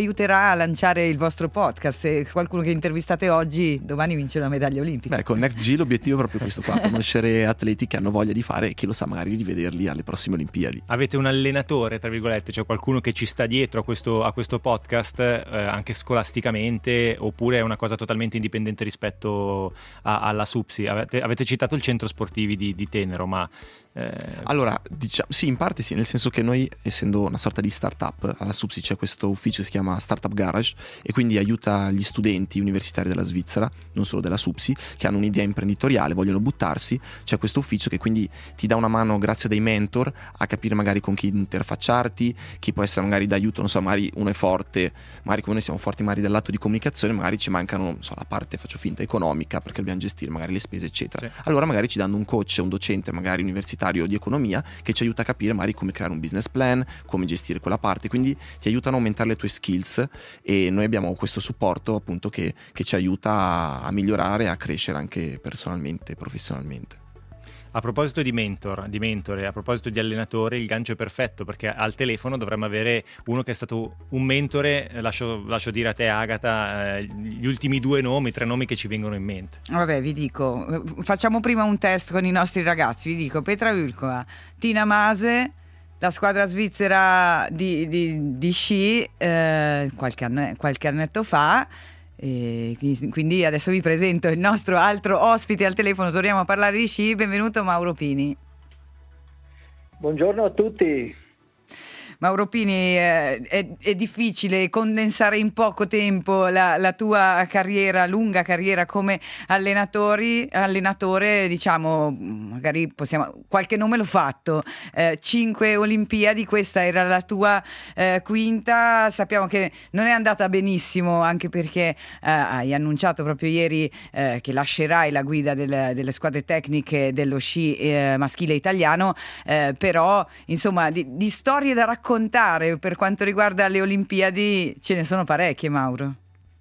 a lanciare il vostro podcast. Se qualcuno che intervistate oggi domani vince una medaglia olimpica. Con Next G l'obiettivo è proprio questo qua, conoscere atleti che hanno voglia di fare, e chi lo sa, magari rivederli alle prossime Olimpiadi. Avete un allenatore, tra virgolette, cioè qualcuno che ci sta dietro a questo podcast, anche scolasticamente, oppure è una cosa totalmente indipendente rispetto alla SUPSI? Avete citato il centro sportivi di Tenero, ma allora, diciamo, sì, in parte sì, nel senso che noi, essendo una sorta di startup, alla SUPSI c'è questo ufficio che si chiama Startup Garage, e quindi aiuta gli studenti universitari della Svizzera, non solo della SUPSI, che hanno un'idea imprenditoriale, vogliono buttarsi. C'è questo ufficio che quindi ti dà una mano, grazie a dei mentor, a capire magari con chi interfacciarti, chi può essere magari d'aiuto. Non so, magari uno è forte, magari come noi siamo forti magari dal lato di comunicazione, magari ci mancano, non so, la parte, faccio finta, economica, perché dobbiamo gestire magari le spese eccetera. Sì. Allora magari ci danno un coach, un docente magari universitario di economia, che ci aiuta a capire magari come creare un business plan, come gestire quella parte, quindi ti aiutano a aumentare le tue skills, e noi abbiamo questo supporto appunto che ci aiuta a migliorare, a crescere anche personalmente e professionalmente. A proposito di mentore, a proposito di allenatore, il gancio è perfetto, perché al telefono dovremmo avere uno che è stato un mentore. Lascio dire a te, Agata, gli ultimi 3 nomi che ci vengono in mente. Vabbè, vi dico, facciamo prima un test con i nostri ragazzi. Vi dico Petra Ulkova, Tina Mase, la squadra svizzera di sci qualche annetto fa. E quindi adesso vi presento il nostro altro ospite al telefono. Torniamo a parlare di sci. Benvenuto Mauro Pini. Buongiorno a tutti. Mauro Pini, è difficile condensare in poco tempo la tua carriera, lunga carriera come allenatore, diciamo, magari qualche nome l'ho fatto, 5 Olimpiadi, questa era la tua quinta. Sappiamo che non è andata benissimo, anche perché hai annunciato proprio ieri che lascerai la guida delle squadre tecniche dello sci maschile italiano, però insomma di storie da raccontare per quanto riguarda le Olimpiadi ce ne sono parecchie, Mauro.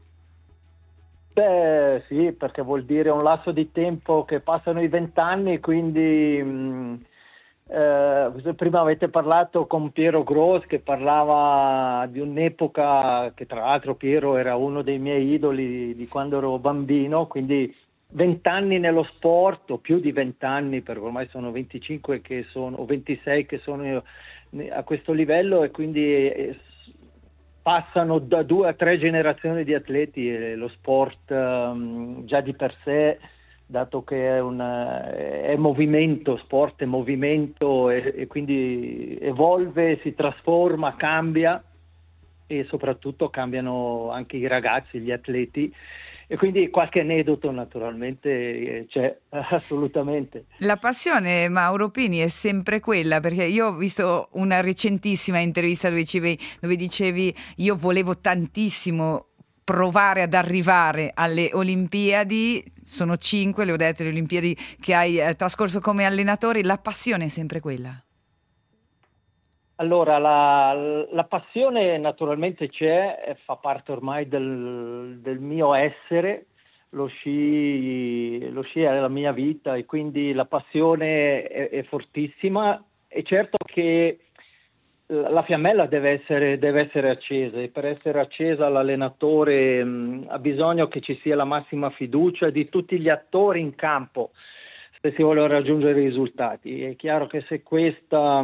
Beh sì, perché vuol dire un lasso di tempo che passano i 20 anni, quindi prima avete parlato con Piero Gross, che parlava di un'epoca che tra l'altro Piero era uno dei miei idoli di quando ero bambino, quindi 20 anni nello sport, o più di 20 anni, perché ormai sono 25 o 26 che sono io a questo livello, e quindi passano da 2 a 3 generazioni di atleti e lo sport già di per sé, dato che è movimento, sport è movimento e quindi evolve, si trasforma, cambia e soprattutto cambiano anche i ragazzi, gli atleti. E quindi qualche aneddoto naturalmente c'è, assolutamente. La passione, Mauro Pini, è sempre quella, perché io ho visto una recentissima intervista dove dicevi io volevo tantissimo provare ad arrivare alle Olimpiadi, sono 5, le ho dette, le Olimpiadi che hai trascorso come allenatore, la passione è sempre quella? Allora, la passione naturalmente c'è, fa parte ormai del mio essere, lo sci è la mia vita e quindi la passione è fortissima. È certo che la fiammella deve essere accesa e per essere accesa l'allenatore ha bisogno che ci sia la massima fiducia di tutti gli attori in campo se si vuole raggiungere i risultati. È chiaro che se questo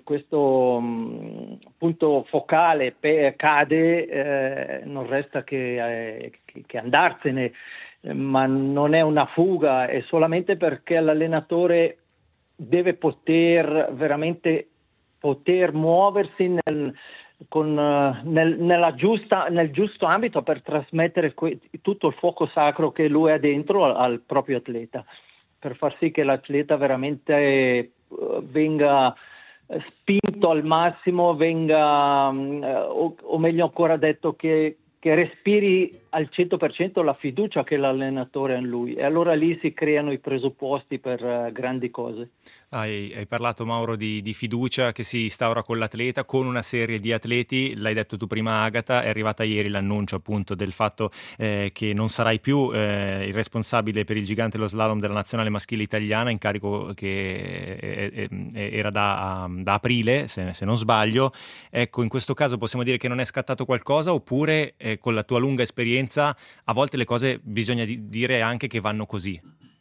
punto focale cade non resta che andarsene, ma non è una fuga, è solamente perché l'allenatore deve veramente poter muoversi nel giusto ambito per trasmettere tutto il fuoco sacro che lui ha dentro al proprio atleta, per far sì che l'atleta veramente venga spinto al massimo, o meglio ancora detto, che respiri al 100% la fiducia che l'allenatore ha in lui, e allora lì si creano i presupposti per grandi cose. Hai parlato, Mauro, di fiducia che si instaura con l'atleta, con una serie di atleti. L'hai detto tu prima, Agata, è arrivata ieri l'annuncio appunto del fatto che non sarai più il responsabile per il gigante dello slalom della nazionale maschile italiana, incarico che era da aprile, se non sbaglio. Ecco, in questo caso possiamo dire che non è scattato qualcosa, oppure con la tua lunga esperienza a volte le cose bisogna dire anche che vanno così?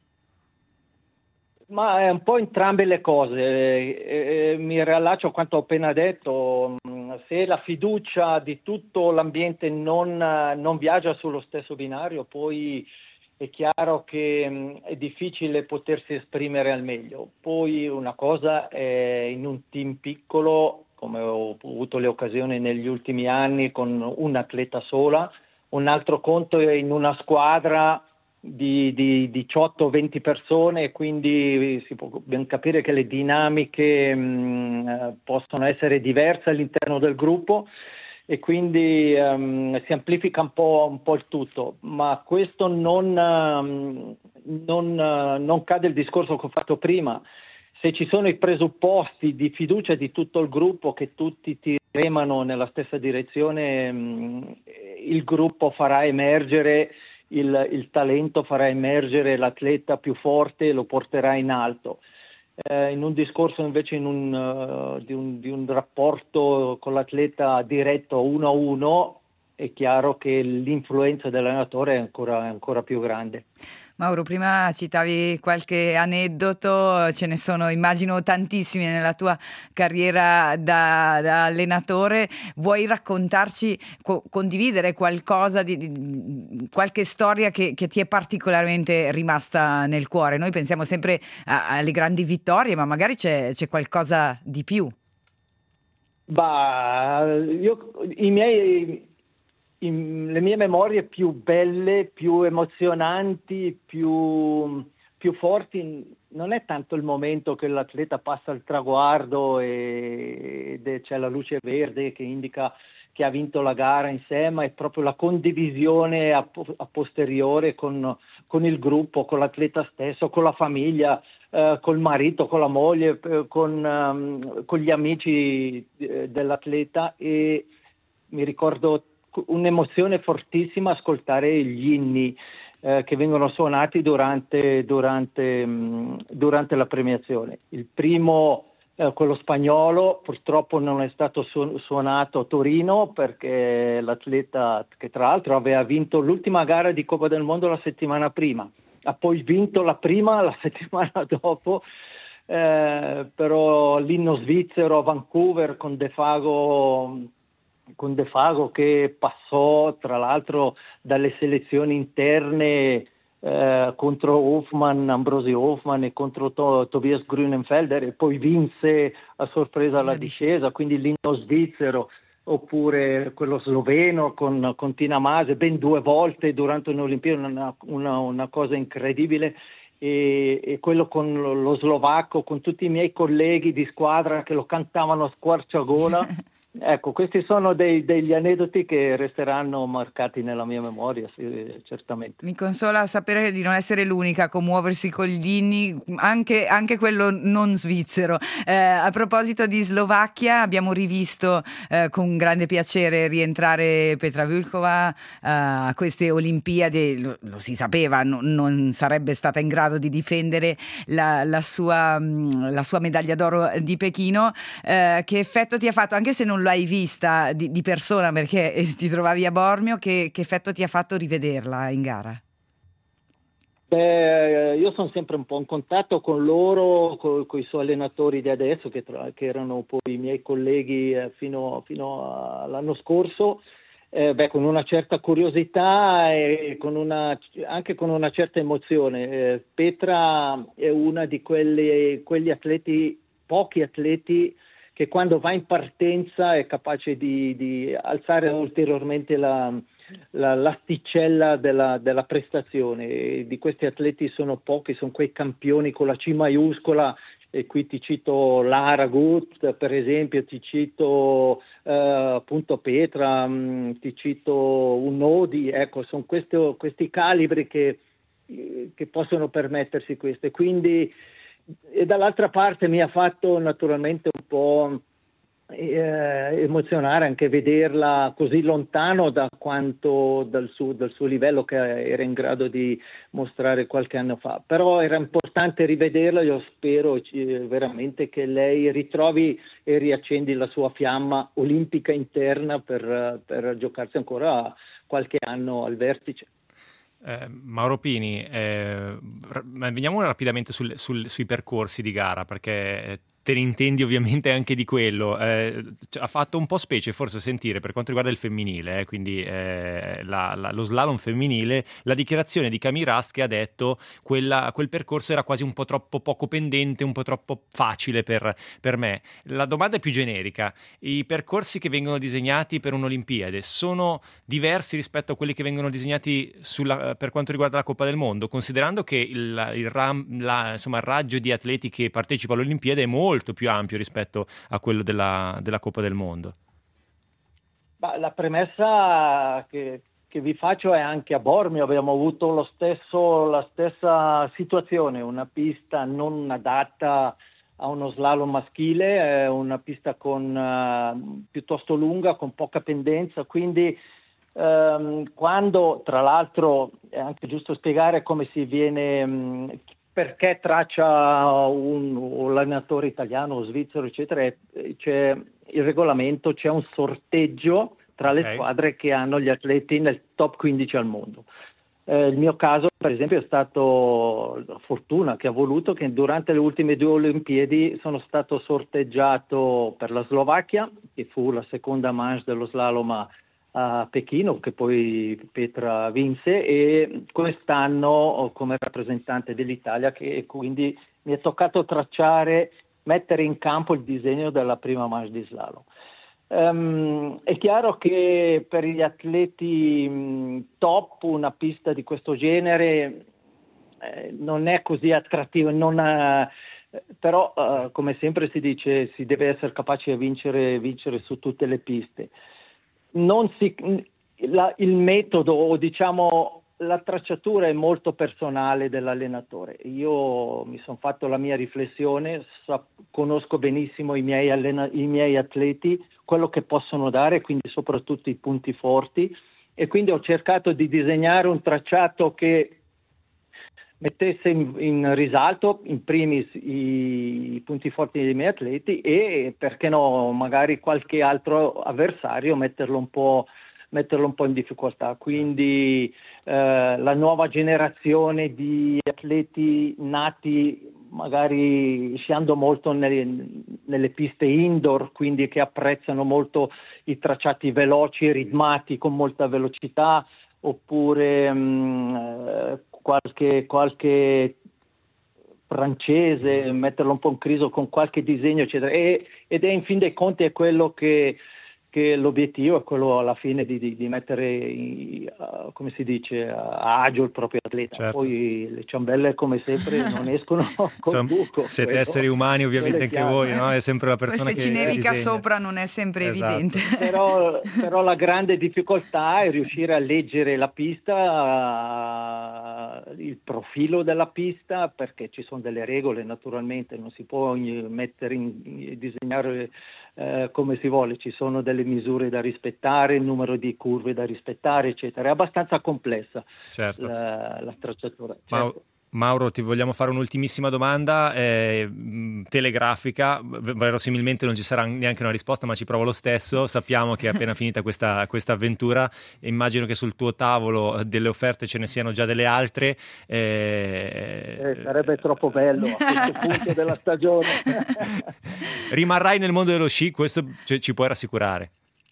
Ma è un po' entrambe le cose, mi riallaccio a quanto ho appena detto. Se la fiducia di tutto l'ambiente non viaggia sullo stesso binario, poi è chiaro che è difficile potersi esprimere al meglio. Poi una cosa è in un team piccolo, come ho avuto le occasioni negli ultimi anni con un atleta sola, un altro conto è in una squadra di 18-20 persone, quindi si può ben capire che le dinamiche possono essere diverse all'interno del gruppo e quindi si amplifica un po' il tutto, ma questo non cade il discorso che ho fatto prima. Se ci sono i presupposti di fiducia di tutto il gruppo, che tutti ti remano nella stessa direzione, il gruppo farà emergere il talento, farà emergere l'atleta più forte e lo porterà in alto. In un discorso invece di un rapporto con l'atleta diretto 1-1, è chiaro che l'influenza dell'allenatore è ancora più grande. Mauro, prima citavi qualche aneddoto, ce ne sono immagino tantissimi nella tua carriera da allenatore. Vuoi raccontarci, condividere qualcosa, qualche storia che ti è particolarmente rimasta nel cuore? Noi pensiamo sempre alle grandi vittorie, ma magari c'è qualcosa di più. Le mie memorie più belle, più emozionanti, più forti, non è tanto il momento che l'atleta passa il traguardo e c'è la luce verde che indica che ha vinto la gara in sé, ma è proprio la condivisione a posteriore con il gruppo, con l'atleta stesso, con la famiglia, col marito, con la moglie, con gli amici dell'atleta, e mi ricordo un'emozione fortissima ascoltare gli inni che vengono suonati durante la premiazione. Il primo, quello spagnolo, purtroppo non è stato suonato a Torino perché l'atleta, che tra l'altro aveva vinto l'ultima gara di Coppa del Mondo la settimana prima, ha poi vinto la prima la settimana dopo, però l'inno svizzero a Vancouver con De Fago De Fago, che passò tra l'altro dalle selezioni interne contro Ambrosi Hoffmann e contro Tobias Grünenfelder, e poi vinse a sorpresa la discesa, quindi l'inno svizzero, oppure quello sloveno con Tina Maze ben 2 volte durante un'Olimpiadi, una cosa incredibile, e quello con lo slovacco, con tutti i miei colleghi di squadra che lo cantavano a squarciagola. Ecco, questi sono degli aneddoti che resteranno marcati nella mia memoria, sì, certamente. Mi consola sapere di non essere l'unica a commuoversi con gli inni, anche quello non svizzero. A proposito di Slovacchia, abbiamo rivisto con grande piacere rientrare Petra Vlhková a queste Olimpiadi. Lo si sapeva, non sarebbe stata in grado di difendere la sua medaglia d'oro di Pechino. Che effetto ti ha fatto, anche se non l'hai vista di persona perché ti trovavi a Bormio, che effetto ti ha fatto rivederla in gara? Io sono sempre un po' in contatto con loro, con i suoi allenatori di adesso, che erano poi i miei colleghi fino all'anno scorso, con una certa curiosità e anche con una certa emozione. Petra è una di quegli atleti, pochi atleti, che quando va in partenza è capace di alzare ulteriormente l'asticella della prestazione. E di questi atleti sono pochi, sono quei campioni con la C maiuscola, e qui ti cito Lara Gut, per esempio, ti cito appunto Petra, ti cito Unodi, ecco, sono questi calibri che possono permettersi questo. E dall'altra parte mi ha fatto naturalmente un po' emozionare anche vederla così lontano dal suo livello che era in grado di mostrare qualche anno fa. Però era importante rivederla. Io spero veramente che lei ritrovi e riaccendi la sua fiamma olimpica interna per giocarsi ancora qualche anno al vertice. Mauro Pini, veniamo rapidamente sui percorsi di gara, perché te ne intendi ovviamente anche di quello. Ha fatto un po' specie forse sentire, per quanto riguarda il femminile, quindi lo slalom femminile, la dichiarazione di Camille Rast, che ha detto quel percorso era quasi un po' troppo poco pendente, un po' troppo facile per me. La domanda è più generica: i percorsi che vengono disegnati per un'Olimpiade sono diversi rispetto a quelli che vengono disegnati per quanto riguarda la Coppa del Mondo, considerando che il raggio di atleti che partecipa all'Olimpiade è molto più ampio rispetto a quello della Coppa del Mondo? La premessa che vi faccio è anche a Bormio abbiamo avuto la stessa situazione, una pista non adatta a uno slalom maschile, una pista piuttosto lunga, con poca pendenza, quindi quando, tra l'altro, è anche giusto spiegare come si viene, perché traccia un allenatore italiano o svizzero, eccetera, c'è il regolamento, c'è un sorteggio tra le squadre che hanno gli atleti nel top 15 al mondo. Il mio caso, per esempio, è stato la fortuna che ha voluto che durante le ultime 2 Olimpiadi sono stato sorteggiato per la Slovacchia, che fu la seconda manche dello slalom a Pechino, che poi Petra vinse, e quest'anno come rappresentante dell'Italia, che quindi mi è toccato mettere in campo il disegno della prima manche di slalom. È chiaro che per gli atleti top una pista di questo genere non è così attrattiva, però come sempre si dice, si deve essere capaci di vincere su tutte le piste. Il metodo, o diciamo la tracciatura, è molto personale dell'allenatore. Io mi sono fatto la mia riflessione, conosco benissimo i miei atleti, quello che possono dare, quindi soprattutto i punti forti, e quindi ho cercato di disegnare un tracciato che mettesse in risalto in primis i punti forti dei miei atleti e, perché no, magari qualche altro avversario metterlo un po' in difficoltà. Quindi la nuova generazione di atleti nati magari sciando molto nelle piste indoor, quindi che apprezzano molto i tracciati veloci e ritmati con molta velocità, oppure qualche francese, metterlo un po' in crisi con qualche disegno, eccetera. Ed è in fin dei conti è quello che l'obiettivo è quello alla fine di mettere, come si dice, a agio il proprio atleta. Certo. Poi le ciambelle, come sempre, non escono col buco. Siete quello, esseri umani, ovviamente anche voi, no? È sempre la persona Poi se che ci nevica disegna. sopra non è sempre Esatto. evidente. Però la grande difficoltà è riuscire a leggere la pista, il profilo della pista, perché ci sono delle regole, naturalmente, non si può disegnare come si vuole, ci sono delle misure da rispettare, il numero di curve da rispettare, eccetera. È abbastanza complessa, certo, la tracciatura. Certo. Mauro, ti vogliamo fare un'ultimissima domanda telegrafica, verosimilmente non ci sarà neanche una risposta, ma ci provo lo stesso. Sappiamo che è appena finita questa avventura, immagino che sul tuo tavolo delle offerte ce ne siano già delle altre. Sarebbe troppo bello a questo punto della stagione. Rimarrai nel mondo dello sci, questo ci puoi rassicurare?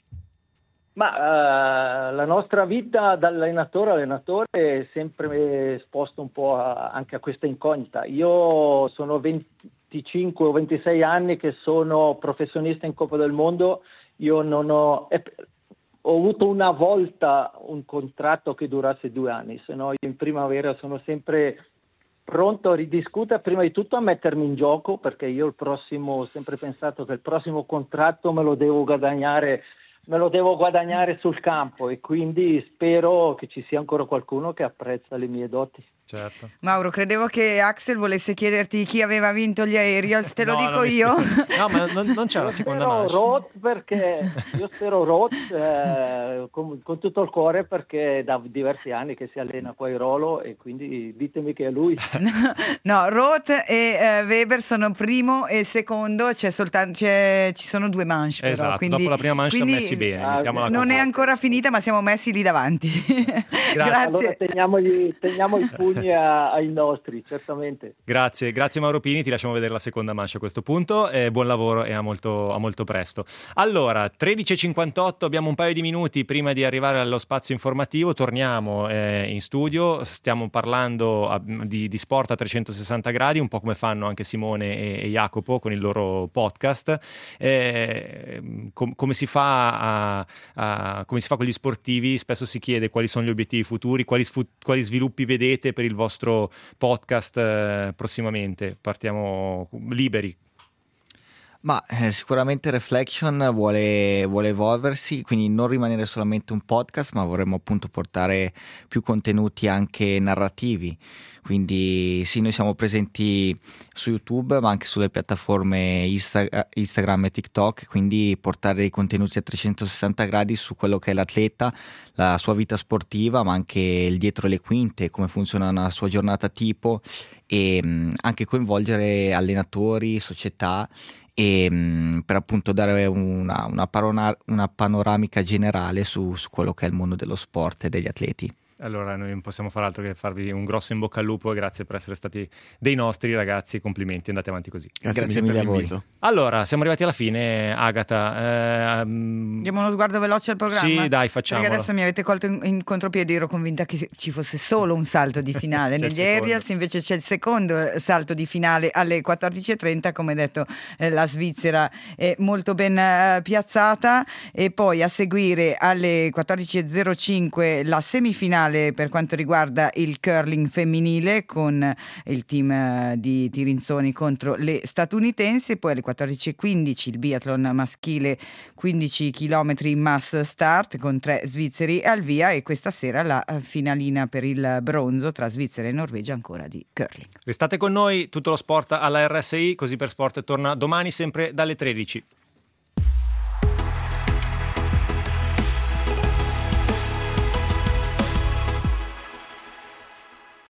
Ma la nostra vita da allenatore è sempre esposta un po' anche a questa incognita. Io sono 25 o 26 anni che sono professionista in Coppa del Mondo. Io non ho avuto una volta un contratto che durasse 2 anni, se no io in primavera sono sempre pronto a ridiscutere, prima di tutto a mettermi in gioco, perché io ho sempre pensato che il prossimo contratto me lo devo guadagnare sul campo, e quindi spero che ci sia ancora qualcuno che apprezza le mie doti. Certo. Mauro, credevo che Axel volesse chiederti chi aveva vinto gli Aerials, te lo dico io. No, ma non c'è la seconda manche. Io spero Roth con tutto il cuore, perché da diversi anni che si allena qua a Irolo, e quindi ditemi che è lui. No, Roth e Weber sono primo e secondo, ci sono 2 manche però, esatto, quindi, dopo la prima manche siamo messi bene, mettiamola non così. è ancora finita, ma siamo messi lì davanti. Grazie. Allora teniamo i pugni ai nostri, certamente. Grazie Mauro Pini, ti lasciamo vedere la seconda manche a questo punto, buon lavoro e a molto presto. Allora, 13.58, abbiamo un paio di minuti prima di arrivare allo spazio informativo, torniamo in studio, stiamo parlando di sport a 360 gradi, un po' come fanno anche Simone e Jacopo con il loro podcast. Come si fa come si fa con gli sportivi? Spesso si chiede quali sono gli obiettivi futuri, quali sviluppi vedete per il vostro podcast prossimamente. Partiamo liberi. Ma sicuramente Reflection vuole evolversi, quindi non rimanere solamente un podcast, ma vorremmo appunto portare più contenuti anche narrativi. Quindi sì, noi siamo presenti su YouTube, ma anche sulle piattaforme Instagram e TikTok, quindi portare dei contenuti a 360 gradi su quello che è l'atleta, la sua vita sportiva, ma anche il dietro le quinte, come funziona una sua giornata tipo, e anche coinvolgere allenatori, società, e per appunto dare una panoramica generale su quello che è il mondo dello sport e degli atleti. Allora noi non possiamo fare altro che farvi un grosso in bocca al lupo e grazie per essere stati dei nostri, ragazzi, complimenti, andate avanti così. Grazie mille a voi. Allora, siamo arrivati alla fine, Agata. Diamo uno sguardo veloce al programma? Sì, dai, facciamolo. Perché adesso mi avete colto in contropiede, ero convinta che ci fosse solo un salto di finale. Negli Aerials invece c'è il secondo salto di finale alle 14.30, come detto la Svizzera è molto ben piazzata, e poi a seguire alle 14.05 la semifinale per quanto riguarda il curling femminile con il team di Tirinzoni contro le statunitensi, e poi alle 14.15 il biathlon maschile 15 km mass start con 3 svizzeri al via, e questa sera la finalina per il bronzo tra Svizzera e Norvegia ancora di curling. Restate con noi, tutto lo sport alla RSI, Così per Sport torna domani sempre dalle 13.